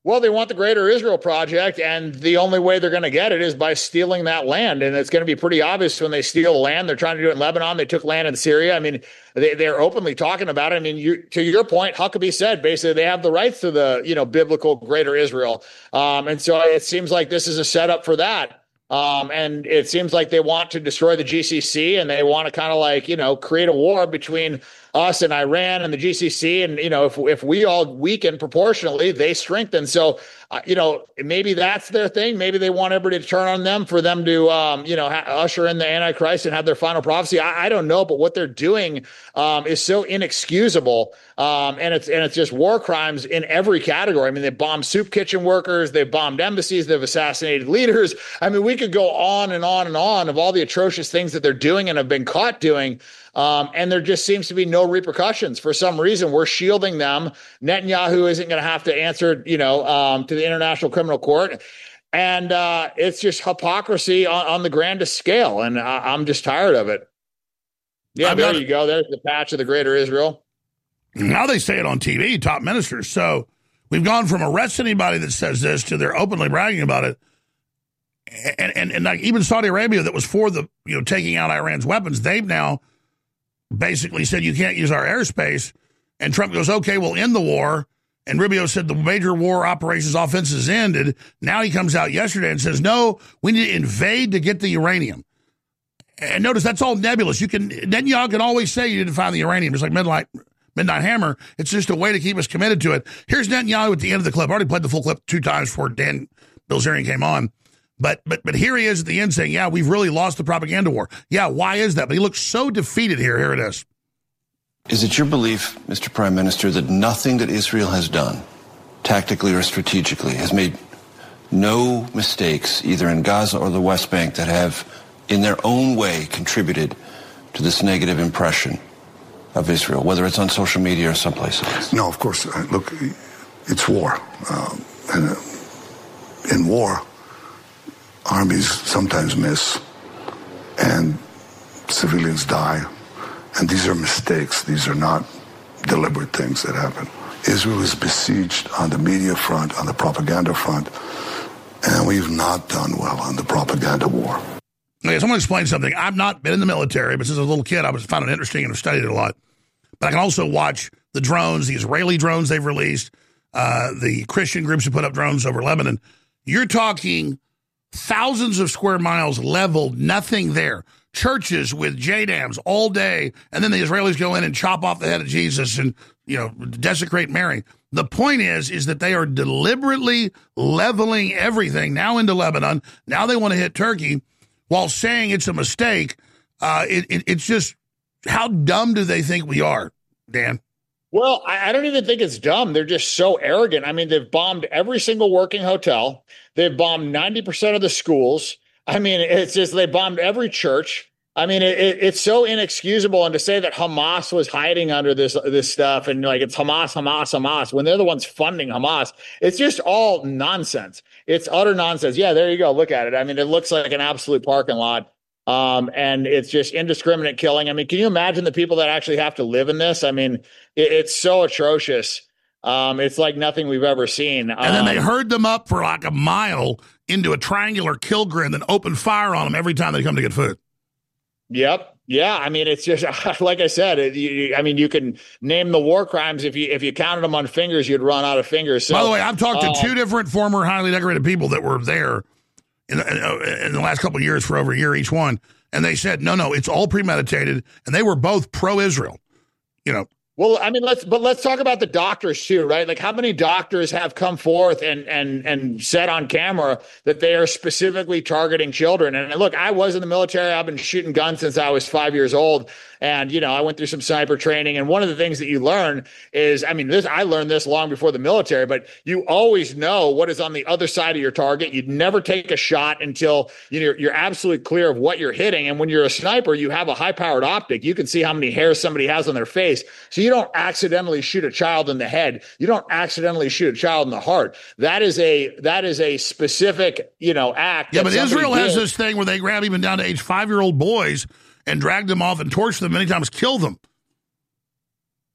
Well, they want the Greater Israel Project, and the only way they're going to get it is by stealing that land. And it's going to be pretty obvious when they steal the land. They're trying to do it in Lebanon. They took land in Syria. I mean, they're openly talking about it. I mean, to your point, Huckabee said basically they have the rights to the, biblical Greater Israel. And so it seems like this is a setup for that. And it seems like they want to destroy the GCC, and they want to kind of create a war between us and Iran and the GCC. And, if we all weaken proportionally, they strengthen. So, maybe that's their thing. Maybe they want everybody to turn on them for them to, usher in the Antichrist and have their final prophecy. I don't know. But what they're doing is so inexcusable. And it's just war crimes in every category. I mean, they bombed soup kitchen workers. They've bombed embassies. They've assassinated leaders. I mean, we could go on and on and on of all the atrocious things that they're doing and have been caught doing. And there just seems to be no repercussions. For some reason, we're shielding them. Netanyahu isn't going to have to answer, to the International Criminal Court. And it's just hypocrisy on the grandest scale. And I'm just tired of it. Yeah, there you go. There's the patch of the Greater Israel. Now they say it on TV, top ministers. So we've gone from arrest anybody that says this to they're openly bragging about it. And like even Saudi Arabia that was for the, taking out Iran's weapons, they've now basically said you can't use our airspace. And Trump goes, okay, we'll end the war. And Rubio said the major war operations offenses ended. Now he comes out yesterday and says, no, we need to invade to get the uranium. And notice that's all nebulous. Netanyahu can always say you didn't find the uranium. It's like Midnight Hammer. It's just a way to keep us committed to it. Here's Netanyahu at the end of the clip. I already played the full clip 2 times before Dan Bilzerian came on. But here he is at the end saying, yeah, we've really lost the propaganda war. Yeah, why is that? But he looks so defeated here. Here it is. Is it your belief, Mr. Prime Minister, that nothing that Israel has done, tactically or strategically, has made no mistakes, either in Gaza or the West Bank, that have, in their own way, contributed to this negative impression of Israel, whether it's on social media or someplace else? No, of course. Look, it's war. And in war, armies sometimes miss, and civilians die. And these are mistakes. These are not deliberate things that happen. Israel is besieged on the media front, on the propaganda front, and we've not done well on the propaganda war. Okay, so I'm going to explain something. I've not been in the military, but since I was a little kid, I found it interesting and have studied it a lot. But I can also watch the drones, the Israeli drones they've released, the Christian groups who put up drones over Lebanon. You're talking thousands of square miles leveled, nothing there. Churches with JDAMs all day, and then the Israelis go in and chop off the head of Jesus and, desecrate Mary. The point is that they are deliberately leveling everything now into Lebanon. Now they want to hit Turkey while saying it's a mistake. It's just, how dumb do they think we are, Dan? Well, I don't even think it's dumb. They're just so arrogant. I mean, they've bombed every single working hotel. They've bombed 90% of the schools. I mean, it's just they bombed every church. I mean, it's so inexcusable. And to say that Hamas was hiding under this stuff and like it's Hamas, when they're the ones funding Hamas, it's just all nonsense. It's utter nonsense. Yeah, there you go. Look at it. I mean, it looks like an absolute parking lot. And it's just indiscriminate killing. I mean, can you imagine the people that actually have to live in this? I mean, it's so atrocious. It's like nothing we've ever seen. And then they herd them up for like a mile into a triangular kill grid and open fire on them every time they come to get food. Yep. Yeah. I mean, it's just like I said. You can name the war crimes if you counted them on fingers, you'd run out of fingers. So, by the way, I've talked to 2 different former highly decorated people that were there in the last couple of years for over a year each one, and they said, no, it's all premeditated, and they were both pro-Israel. Well, I mean, let's talk about the doctors too, right? Like, how many doctors have come forth and said on camera that they are specifically targeting children? And look, I was in the military. I've been shooting guns since I was 5 years old. And, I went through some sniper training. And one of the things that you learn is, I learned this long before the military, but you always know what is on the other side of your target. You'd never take a shot until you're absolutely clear of what you're hitting. And when you're a sniper, you have a high-powered optic. You can see how many hairs somebody has on their face. So you don't accidentally shoot a child in the head. You don't accidentally shoot a child in the heart. That is a specific, act. Yeah, but Israel has this thing where they grab even down to age 5-year-old boys and drag them off and torture them, many times kill them.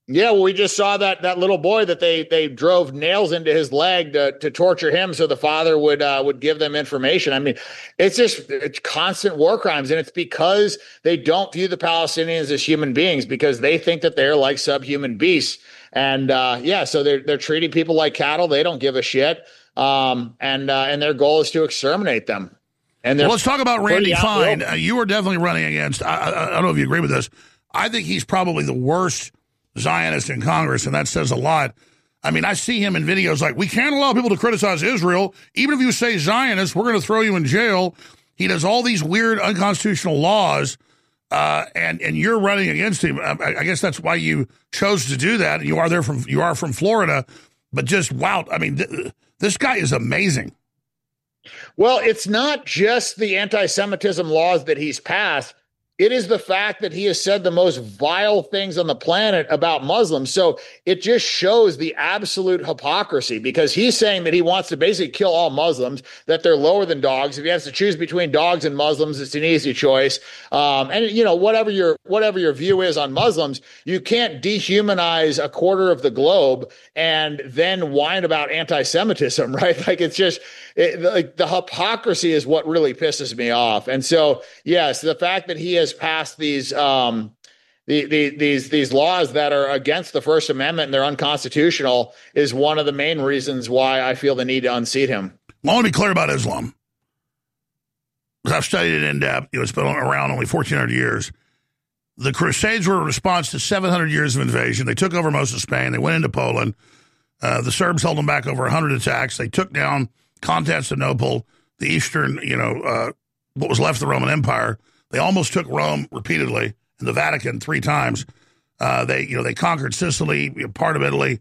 Yeah, well, we just saw that little boy that they drove nails into his leg to torture him, so the father would give them information. I mean, it's constant war crimes, and it's because they don't view the Palestinians as human beings, because they think that they're like subhuman beasts. And so they're treating people like cattle. They don't give a shit, and their goal is to exterminate them. And let's talk about Randy Fine. You are definitely running against. I don't know if you agree with this. I think he's probably the worst Zionist in Congress, and that says a lot. I mean, I see him in videos like, we can't allow people to criticize Israel. Even if you say Zionist, we're going to throw you in jail. He does all these weird unconstitutional laws, and you're running against him. I guess that's why you chose to do that. You are from Florida, but just wow. I mean, this guy is amazing. Well, it's not just the anti-Semitism laws that he's passed. It is the fact that he has said the most vile things on the planet about Muslims. So it just shows the absolute hypocrisy, because he's saying that he wants to basically kill all Muslims, that they're lower than dogs. If he has to choose between dogs and Muslims, it's an easy choice. And you know, whatever your view is on Muslims, you can't dehumanize a quarter of the globe and then whine about anti-Semitism, right? Like, it's just like the hypocrisy is what really pisses me off. And so, yes, the fact that he has passed these laws that are against the First Amendment and they're unconstitutional is one of the main reasons why I feel the need to unseat him. Well, I want to be clear about Islam, because I've studied it in depth. It's been around only 1,400 years. The Crusades were a response to 700 years of invasion. They took over most of Spain. They went into Poland. The Serbs held them back over 100 attacks. They took down Constantinople, the eastern, what was left of the Roman Empire. They almost took Rome repeatedly, and the Vatican 3 times. They conquered Sicily, part of Italy.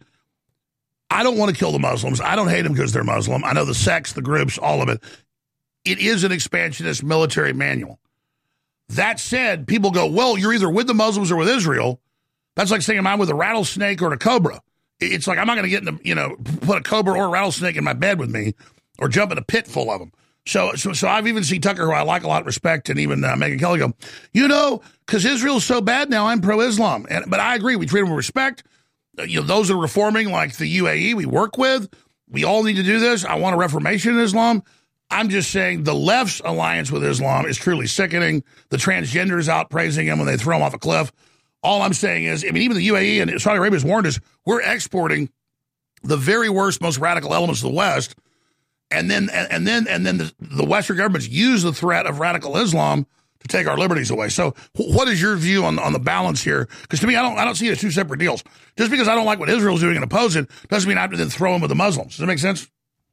I don't want to kill the Muslims. I don't hate them because they're Muslim. I know the sects, the groups, all of it. It is an expansionist military manual. That said, people go, well, you're either with the Muslims or with Israel. That's like saying, am I with a rattlesnake or a cobra? It's like, I'm not going to get put a cobra or a rattlesnake in my bed with me or jump in a pit full of them. So I've even seen Tucker, who I like a lot, respect, and even Megyn Kelly go, because Israel's so bad now, I'm pro-Islam. But I agree, we treat them with respect. Those that are reforming, like the UAE we work with, we all need to do this. I want a reformation in Islam. I'm just saying the left's alliance with Islam is truly sickening. The transgenders out praising him when they throw him off a cliff. All I'm saying is, even the UAE and Saudi Arabia has warned us, we're exporting the very worst, most radical elements of the West. And then the Western governments use the threat of radical Islam to take our liberties away. So what is your view on the balance here? Because to me, I don't see it as two separate deals. Just because I don't like what Israel's doing and oppose it doesn't mean I have to then throw them with the Muslims. Does that make sense?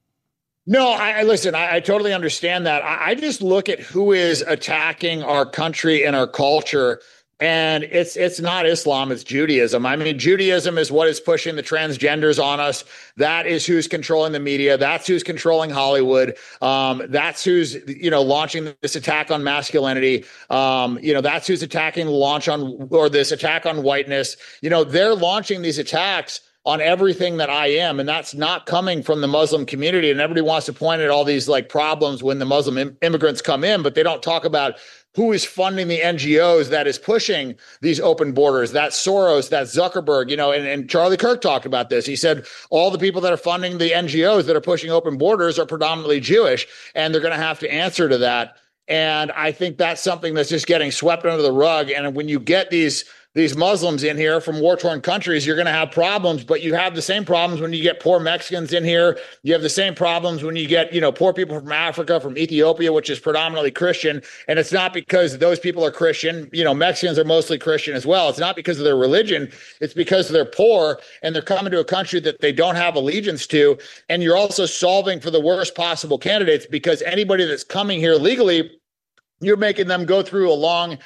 No, listen, I totally understand that. I just look at who is attacking our country and our culture. And it's not Islam, it's Judaism. I mean, Judaism is what is pushing the transgenders on us. That is who's controlling the media. That's who's controlling Hollywood. That's who's, launching this attack on masculinity. That's who's attacking this attack on whiteness. They're launching these attacks on everything that I am. And that's not coming from the Muslim community. And everybody wants to point at all these problems when the Muslim immigrants come in, but they don't talk about who is funding the NGOs that is pushing these open borders. That's Soros, that's Zuckerberg, and Charlie Kirk talked about this. He said all the people that are funding the NGOs that are pushing open borders are predominantly Jewish, and they're going to have to answer to that. And I think that's something that's just getting swept under the rug. And when you get these Muslims in here from war-torn countries, you're going to have problems, but you have the same problems when you get poor Mexicans in here. You have the same problems when you get, poor people from Africa, from Ethiopia, which is predominantly Christian. And it's not because those people are Christian. Mexicans are mostly Christian as well. It's not because of their religion. It's because they're poor and they're coming to a country that they don't have allegiance to. And you're also solving for the worst possible candidates, because anybody that's coming here legally, you're making them go through a long,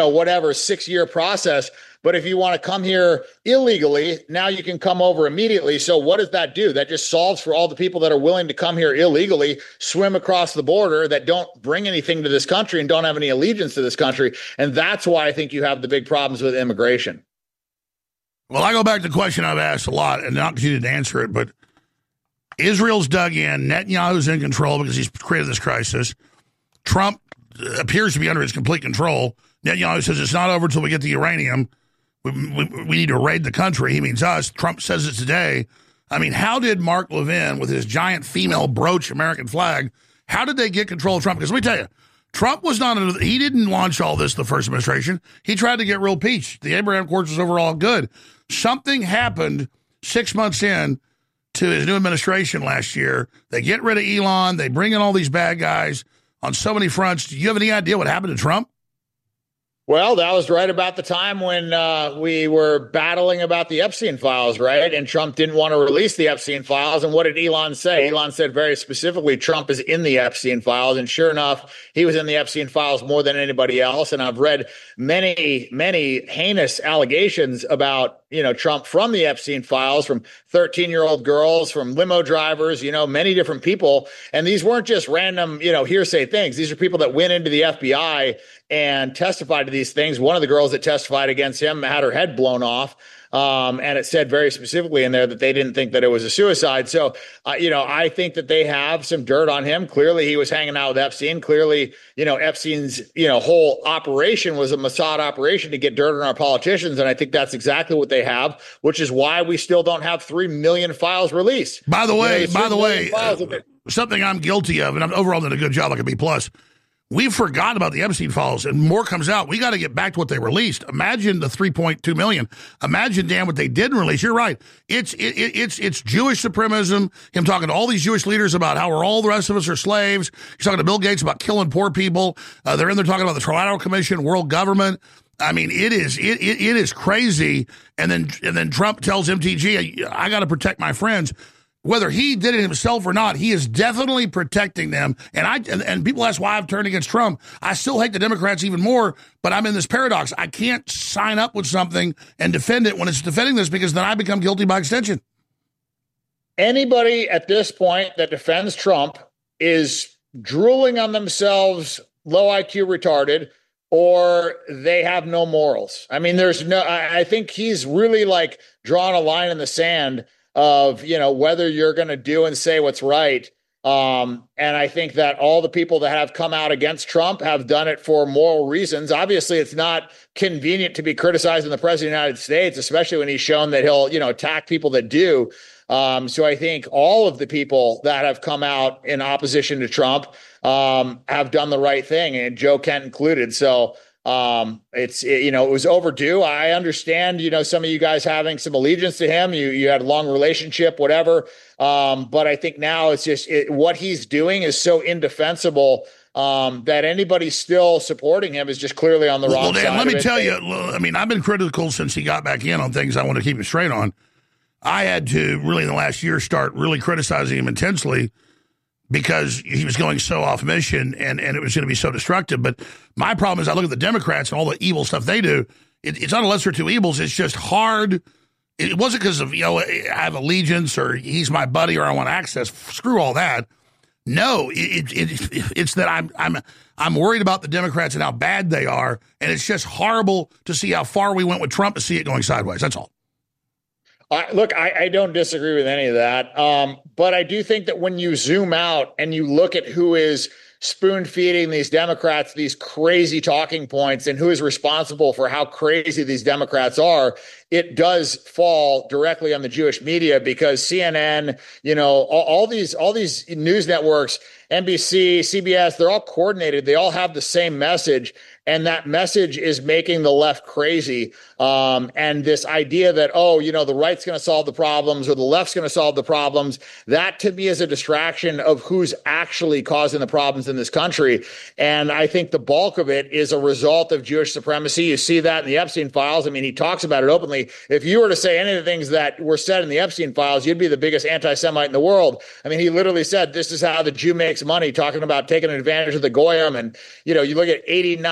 6-year process. But if you want to come here illegally, now you can come over immediately. So what does that do? That just solves for all the people that are willing to come here illegally, swim across the border, that don't bring anything to this country and don't have any allegiance to this country. And that's why I think you have the big problems with immigration. Well, I go back to the question I've asked a lot, and not because you didn't answer it, but Israel's dug in. Netanyahu's in control because he's created this crisis. Trump appears to be under his complete control. Netanyahu says it's not over until we get the uranium, we need to raid the country. He means us. Trump says it today. I mean, how did Mark Levin, with his giant female brooch American flag, how did they get control of Trump? Because let me tell you, Trump was not, he didn't launch all this the first administration. He tried to get real peace. The Abraham Accords was overall good. Something happened 6 months in to his new administration last year. They get rid of Elon. They bring in all these bad guys on so many fronts. Do you have any idea what happened to Trump? Well, that was right about the time when we were battling about the Epstein files, right? And Trump didn't want to release the Epstein files. And what did Elon say? Elon said very specifically, Trump is in the Epstein files. And sure enough, he was in the Epstein files more than anybody else. And I've read many, many heinous allegations about, Trump from the Epstein files, from 13-year-old girls, from limo drivers, many different people. And these weren't just random, hearsay things. These are people that went into the FBI and testified to these things. One of the girls that testified against him had her head blown off. And it said very specifically in there that they didn't think that it was a suicide. So, I think that they have some dirt on him. Clearly, he was hanging out with Epstein. Clearly, Epstein's, whole operation was a Mossad operation to get dirt on our politicians. And I think that's exactly what they have, which is why we still don't have 3 million files released. By the way, something I'm guilty of, and I'm overall did a good job, like a B+. We've forgotten about the Epstein files, and more comes out. We got to get back to what they released. Imagine the 3.2 million. Imagine, Dan, what they didn't release. You're right. It's Jewish supremacism. Him talking to all these Jewish leaders about how all the rest of us are slaves. He's talking to Bill Gates about killing poor people. They're in there talking about the Trilateral Commission, world government. I mean, it is crazy. And then Trump tells MTG, I got to protect my friends. Whether he did it himself or not, he is definitely protecting them. And people ask why I've turned against Trump. I still hate the Democrats even more, but I'm in this paradox. I can't sign up with something and defend it when it's defending this, because then I become guilty by extension. Anybody at this point that defends Trump is drooling on themselves, low IQ, retarded, or they have no morals. I mean, I think he's really drawn a line in the sand of, whether you're going to do and say what's right. And I think that all the people that have come out against Trump have done it for moral reasons. Obviously, it's not convenient to be criticizing the president of the United States, especially when he's shown that he'll, attack people that do. So I think all of the people that have come out in opposition to Trump have done the right thing, and Joe Kent included. So it was overdue. I understand, some of you guys having some allegiance to him. You had a long relationship, whatever. But I think now it's just what he's doing is so indefensible that anybody still supporting him is just clearly on the wrong side. Let me tell you, I mean, I've been critical since he got back in on things I want to keep him straight on. I had to really in the last year start really criticizing him intensely, because he was going so off mission and it was going to be so destructive. But my problem is I look at the Democrats and all the evil stuff they do. It's not a lesser of two evils. It's just hard. It wasn't because of, I have allegiance or he's my buddy or I want access. Screw all that. No, it's that I'm worried about the Democrats and how bad they are. And it's just horrible to see how far we went with Trump to see it going sideways. That's all. Look, I don't disagree with any of that. But I do think that when you zoom out and you look at who is spoon feeding these Democrats these crazy talking points and who is responsible for how crazy these Democrats are, it does fall directly on the Jewish media, because CNN, all these news networks, NBC, CBS, they're all coordinated. They all have the same message. And that message is making the left crazy. And this idea that, the right's going to solve the problems or the left's going to solve the problems, that to me is a distraction of who's actually causing the problems in this country. And I think the bulk of it is a result of Jewish supremacy. You see that in the Epstein files. I mean, he talks about it openly. If you were to say any of the things that were said in the Epstein files, you'd be the biggest anti-Semite in the world. I mean, he literally said, this is how the Jew makes money, talking about taking advantage of the Goyim. And, you look at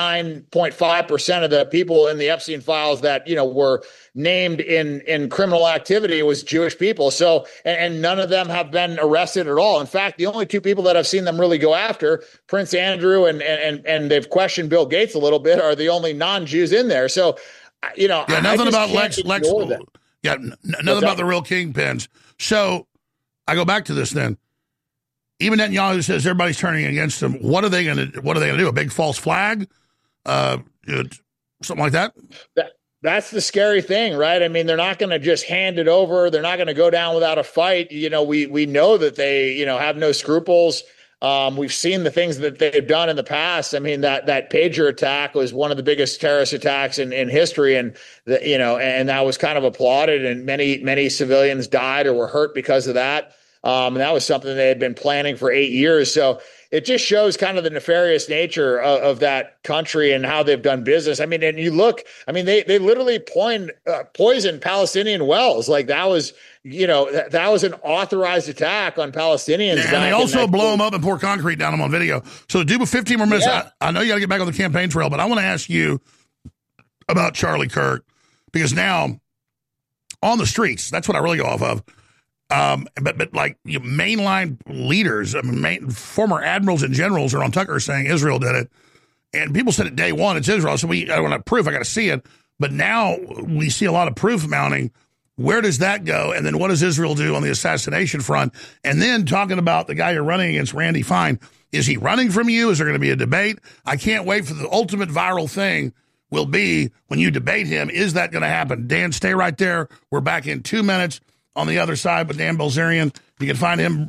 89.5% of the people in the Epstein files that, were named in criminal activity was Jewish people. So, and none of them have been arrested at all. In fact, the only two people that I've seen them really go after, Prince Andrew and they've questioned Bill Gates a little bit, are the only non-Jews in there. So, nothing about Lex. Nothing about the real kingpins. So I go back to this then. Even Netanyahu says everybody's turning against him. What are they going to do? A big false flag? Something like that? that's the scary thing, right? I mean, they're not going to just hand it over. They're not going to go down without a fight. You know, we know that they, you know, have no scruples. We've seen the things that they've done in the past. I mean, that pager attack was one of the biggest terrorist attacks in history, and and that was kind of applauded, and many civilians died or were hurt because of that. And that was something they had been planning for 8 years. So it just shows kind of the nefarious nature of that country and how they've done business. I mean, and you look, I mean, they literally poisoned Palestinian wells. Like that was, that was an authorized attack on Palestinians. And they also blow them up and pour concrete down them on video. So do 15 more minutes. Yeah. I know you got to get back on the campaign trail, but I want to ask you about Charlie Kirk, because now on the streets, that's what I really go off of. But like mainline leaders, I mean, former admirals and generals are on Tucker saying Israel did it, and people said it day one, it's Israel. So I don't have proof. I got to see it. But now we see a lot of proof mounting. Where does that go? And then what does Israel do on the assassination front? And then talking about the guy you're running against, Randy Fine. Is he running from you? Is there going to be a debate? I can't wait for the ultimate viral thing will be when you debate him. Is that going to happen? Dan, stay right there. We're back in 2 minutes. On the other side with Dan Bilzerian. You can find him,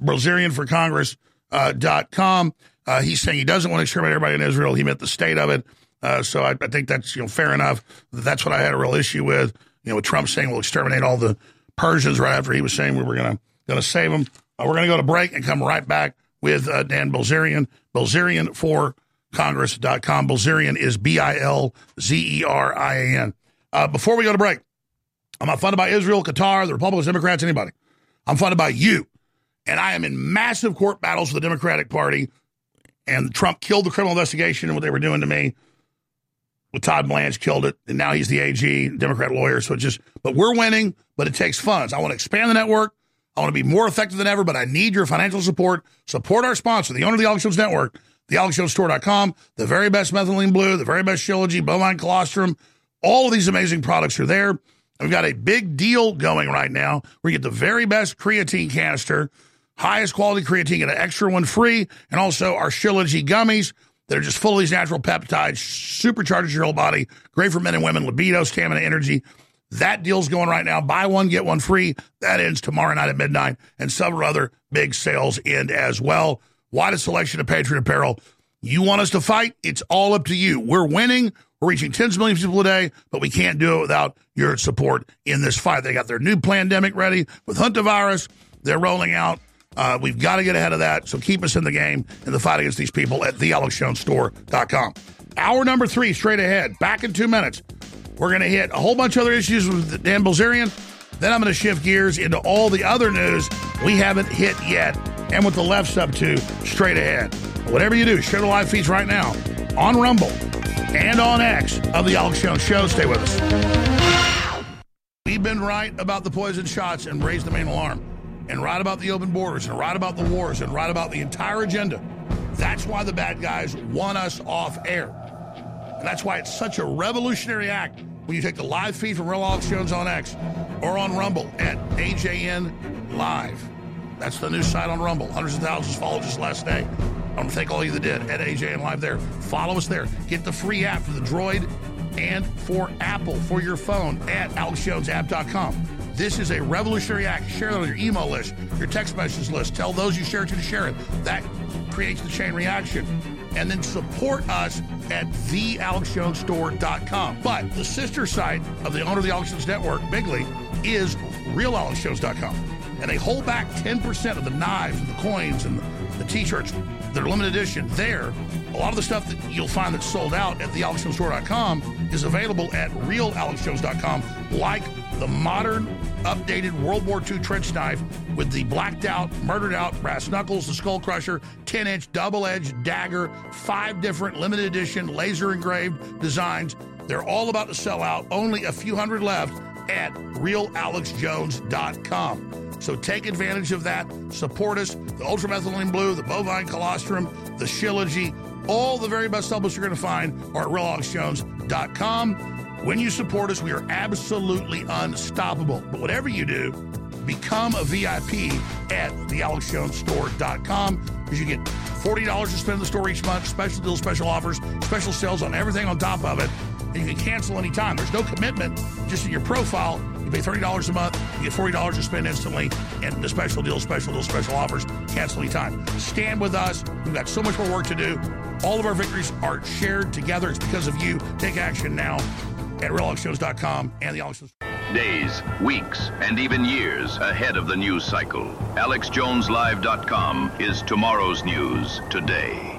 BilzerianForCongress.com. He's saying he doesn't want to exterminate everybody in Israel. He meant the state of it. So I think that's fair enough. That's what I had a real issue with. With Trump saying we'll exterminate all the Persians right after he was saying we were going to save them. We're going to go to break and come right back with Dan Bilzerian. BilzerianForCongress.com. Bilzerian is Bilzerian. Before we go to break, I'm not funded by Israel, Qatar, the Republicans, Democrats, anybody. I'm funded by you. And I am in massive court battles with the Democratic Party. And Trump killed the criminal investigation and what they were doing to me. With Todd Blanche killed it. And now he's the AG, Democrat lawyer. So but we're winning, but it takes funds. I want to expand the network. I want to be more effective than ever, but I need your financial support. Support our sponsor, the owner of the Alex Jones Network, thealexjonestore.com, the very best methylene blue, the very best Shilajit, bovine colostrum. All of these amazing products are there. We've got a big deal going right now. We get the very best creatine canister, highest quality creatine, get an extra one free, and also our Shilajit gummies that are just full of these natural peptides, supercharges your whole body, great for men and women, libido, stamina, energy. That deal's going right now. Buy one, get one free. That ends tomorrow night at midnight, and several other big sales end as well. Widest selection of Patriot apparel. You want us to fight? It's all up to you. We're winning. We're reaching tens of millions of people a day, but we can't do it without your support in this fight. They got their new pandemic ready with hantavirus. They're rolling out. We've got to get ahead of that, so keep us in the game in the fight against these people at thealexjonestore.com. Hour number 3, straight ahead. Back in 2 minutes. We're going to hit a whole bunch of other issues with Dan Bilzerian. Then I'm going to shift gears into all the other news we haven't hit yet and what the left's up to straight ahead. Whatever you do, share the live feeds right now on Rumble and on X of the Alex Jones Show. Stay with us. We've been right about the poison shots and raised the main alarm, and right about the open borders, and right about the wars, and right about the entire agenda. That's why the bad guys want us off air. And that's why it's such a revolutionary act when you take the live feed from Real Alex Jones on X or on Rumble at AJN Live. That's the new site on Rumble. Hundreds of thousands followed just last day. I want to thank all of you that did at AJN Live there. Follow us there. Get the free app for the Droid and for Apple for your phone at AlexJonesApp.com. This is a revolutionary act. Share that on your email list, your text message list. Tell those you share it to share it. That creates the chain reaction. And then support us at thealexjonestore.com. But the sister site of the owner of the Alex Jones Network, Bigly, is realalexjones.com. And they hold back 10% of the knives and the coins and the T-shirts. They're limited edition. There, a lot of the stuff that you'll find that's sold out at thealexjonestore.com is available at realalexjones.com, like the modern, updated World War II trench knife with the blacked out, murdered out brass knuckles, the skull crusher, 10-inch double-edged dagger, 5 different limited edition laser engraved designs. They're all about to sell out. Only a few hundred left at realalexjones.com. So take advantage of that. Support us. The ultramethylene blue, the bovine colostrum, the Shilajit, all the very best supplements you're going to find are at realalexjones.com. When you support us, we are absolutely unstoppable. But whatever you do, become a VIP at thealexjonestore.com, because you get $40 to spend in the store each month, special deals, special offers, special sales on everything on top of it. and you can cancel anytime. There's no commitment, just in your profile. You pay $30 a month, you get $40 to spend instantly, and the special deals, special offers, cancel anytime. Stand with us. We've got so much more work to do. All of our victories are shared together. It's because of you. Take action now at RealAlexJones.com and the Alex Jones. Days, weeks, and even years ahead of the news cycle. AlexJonesLive.com is tomorrow's news today.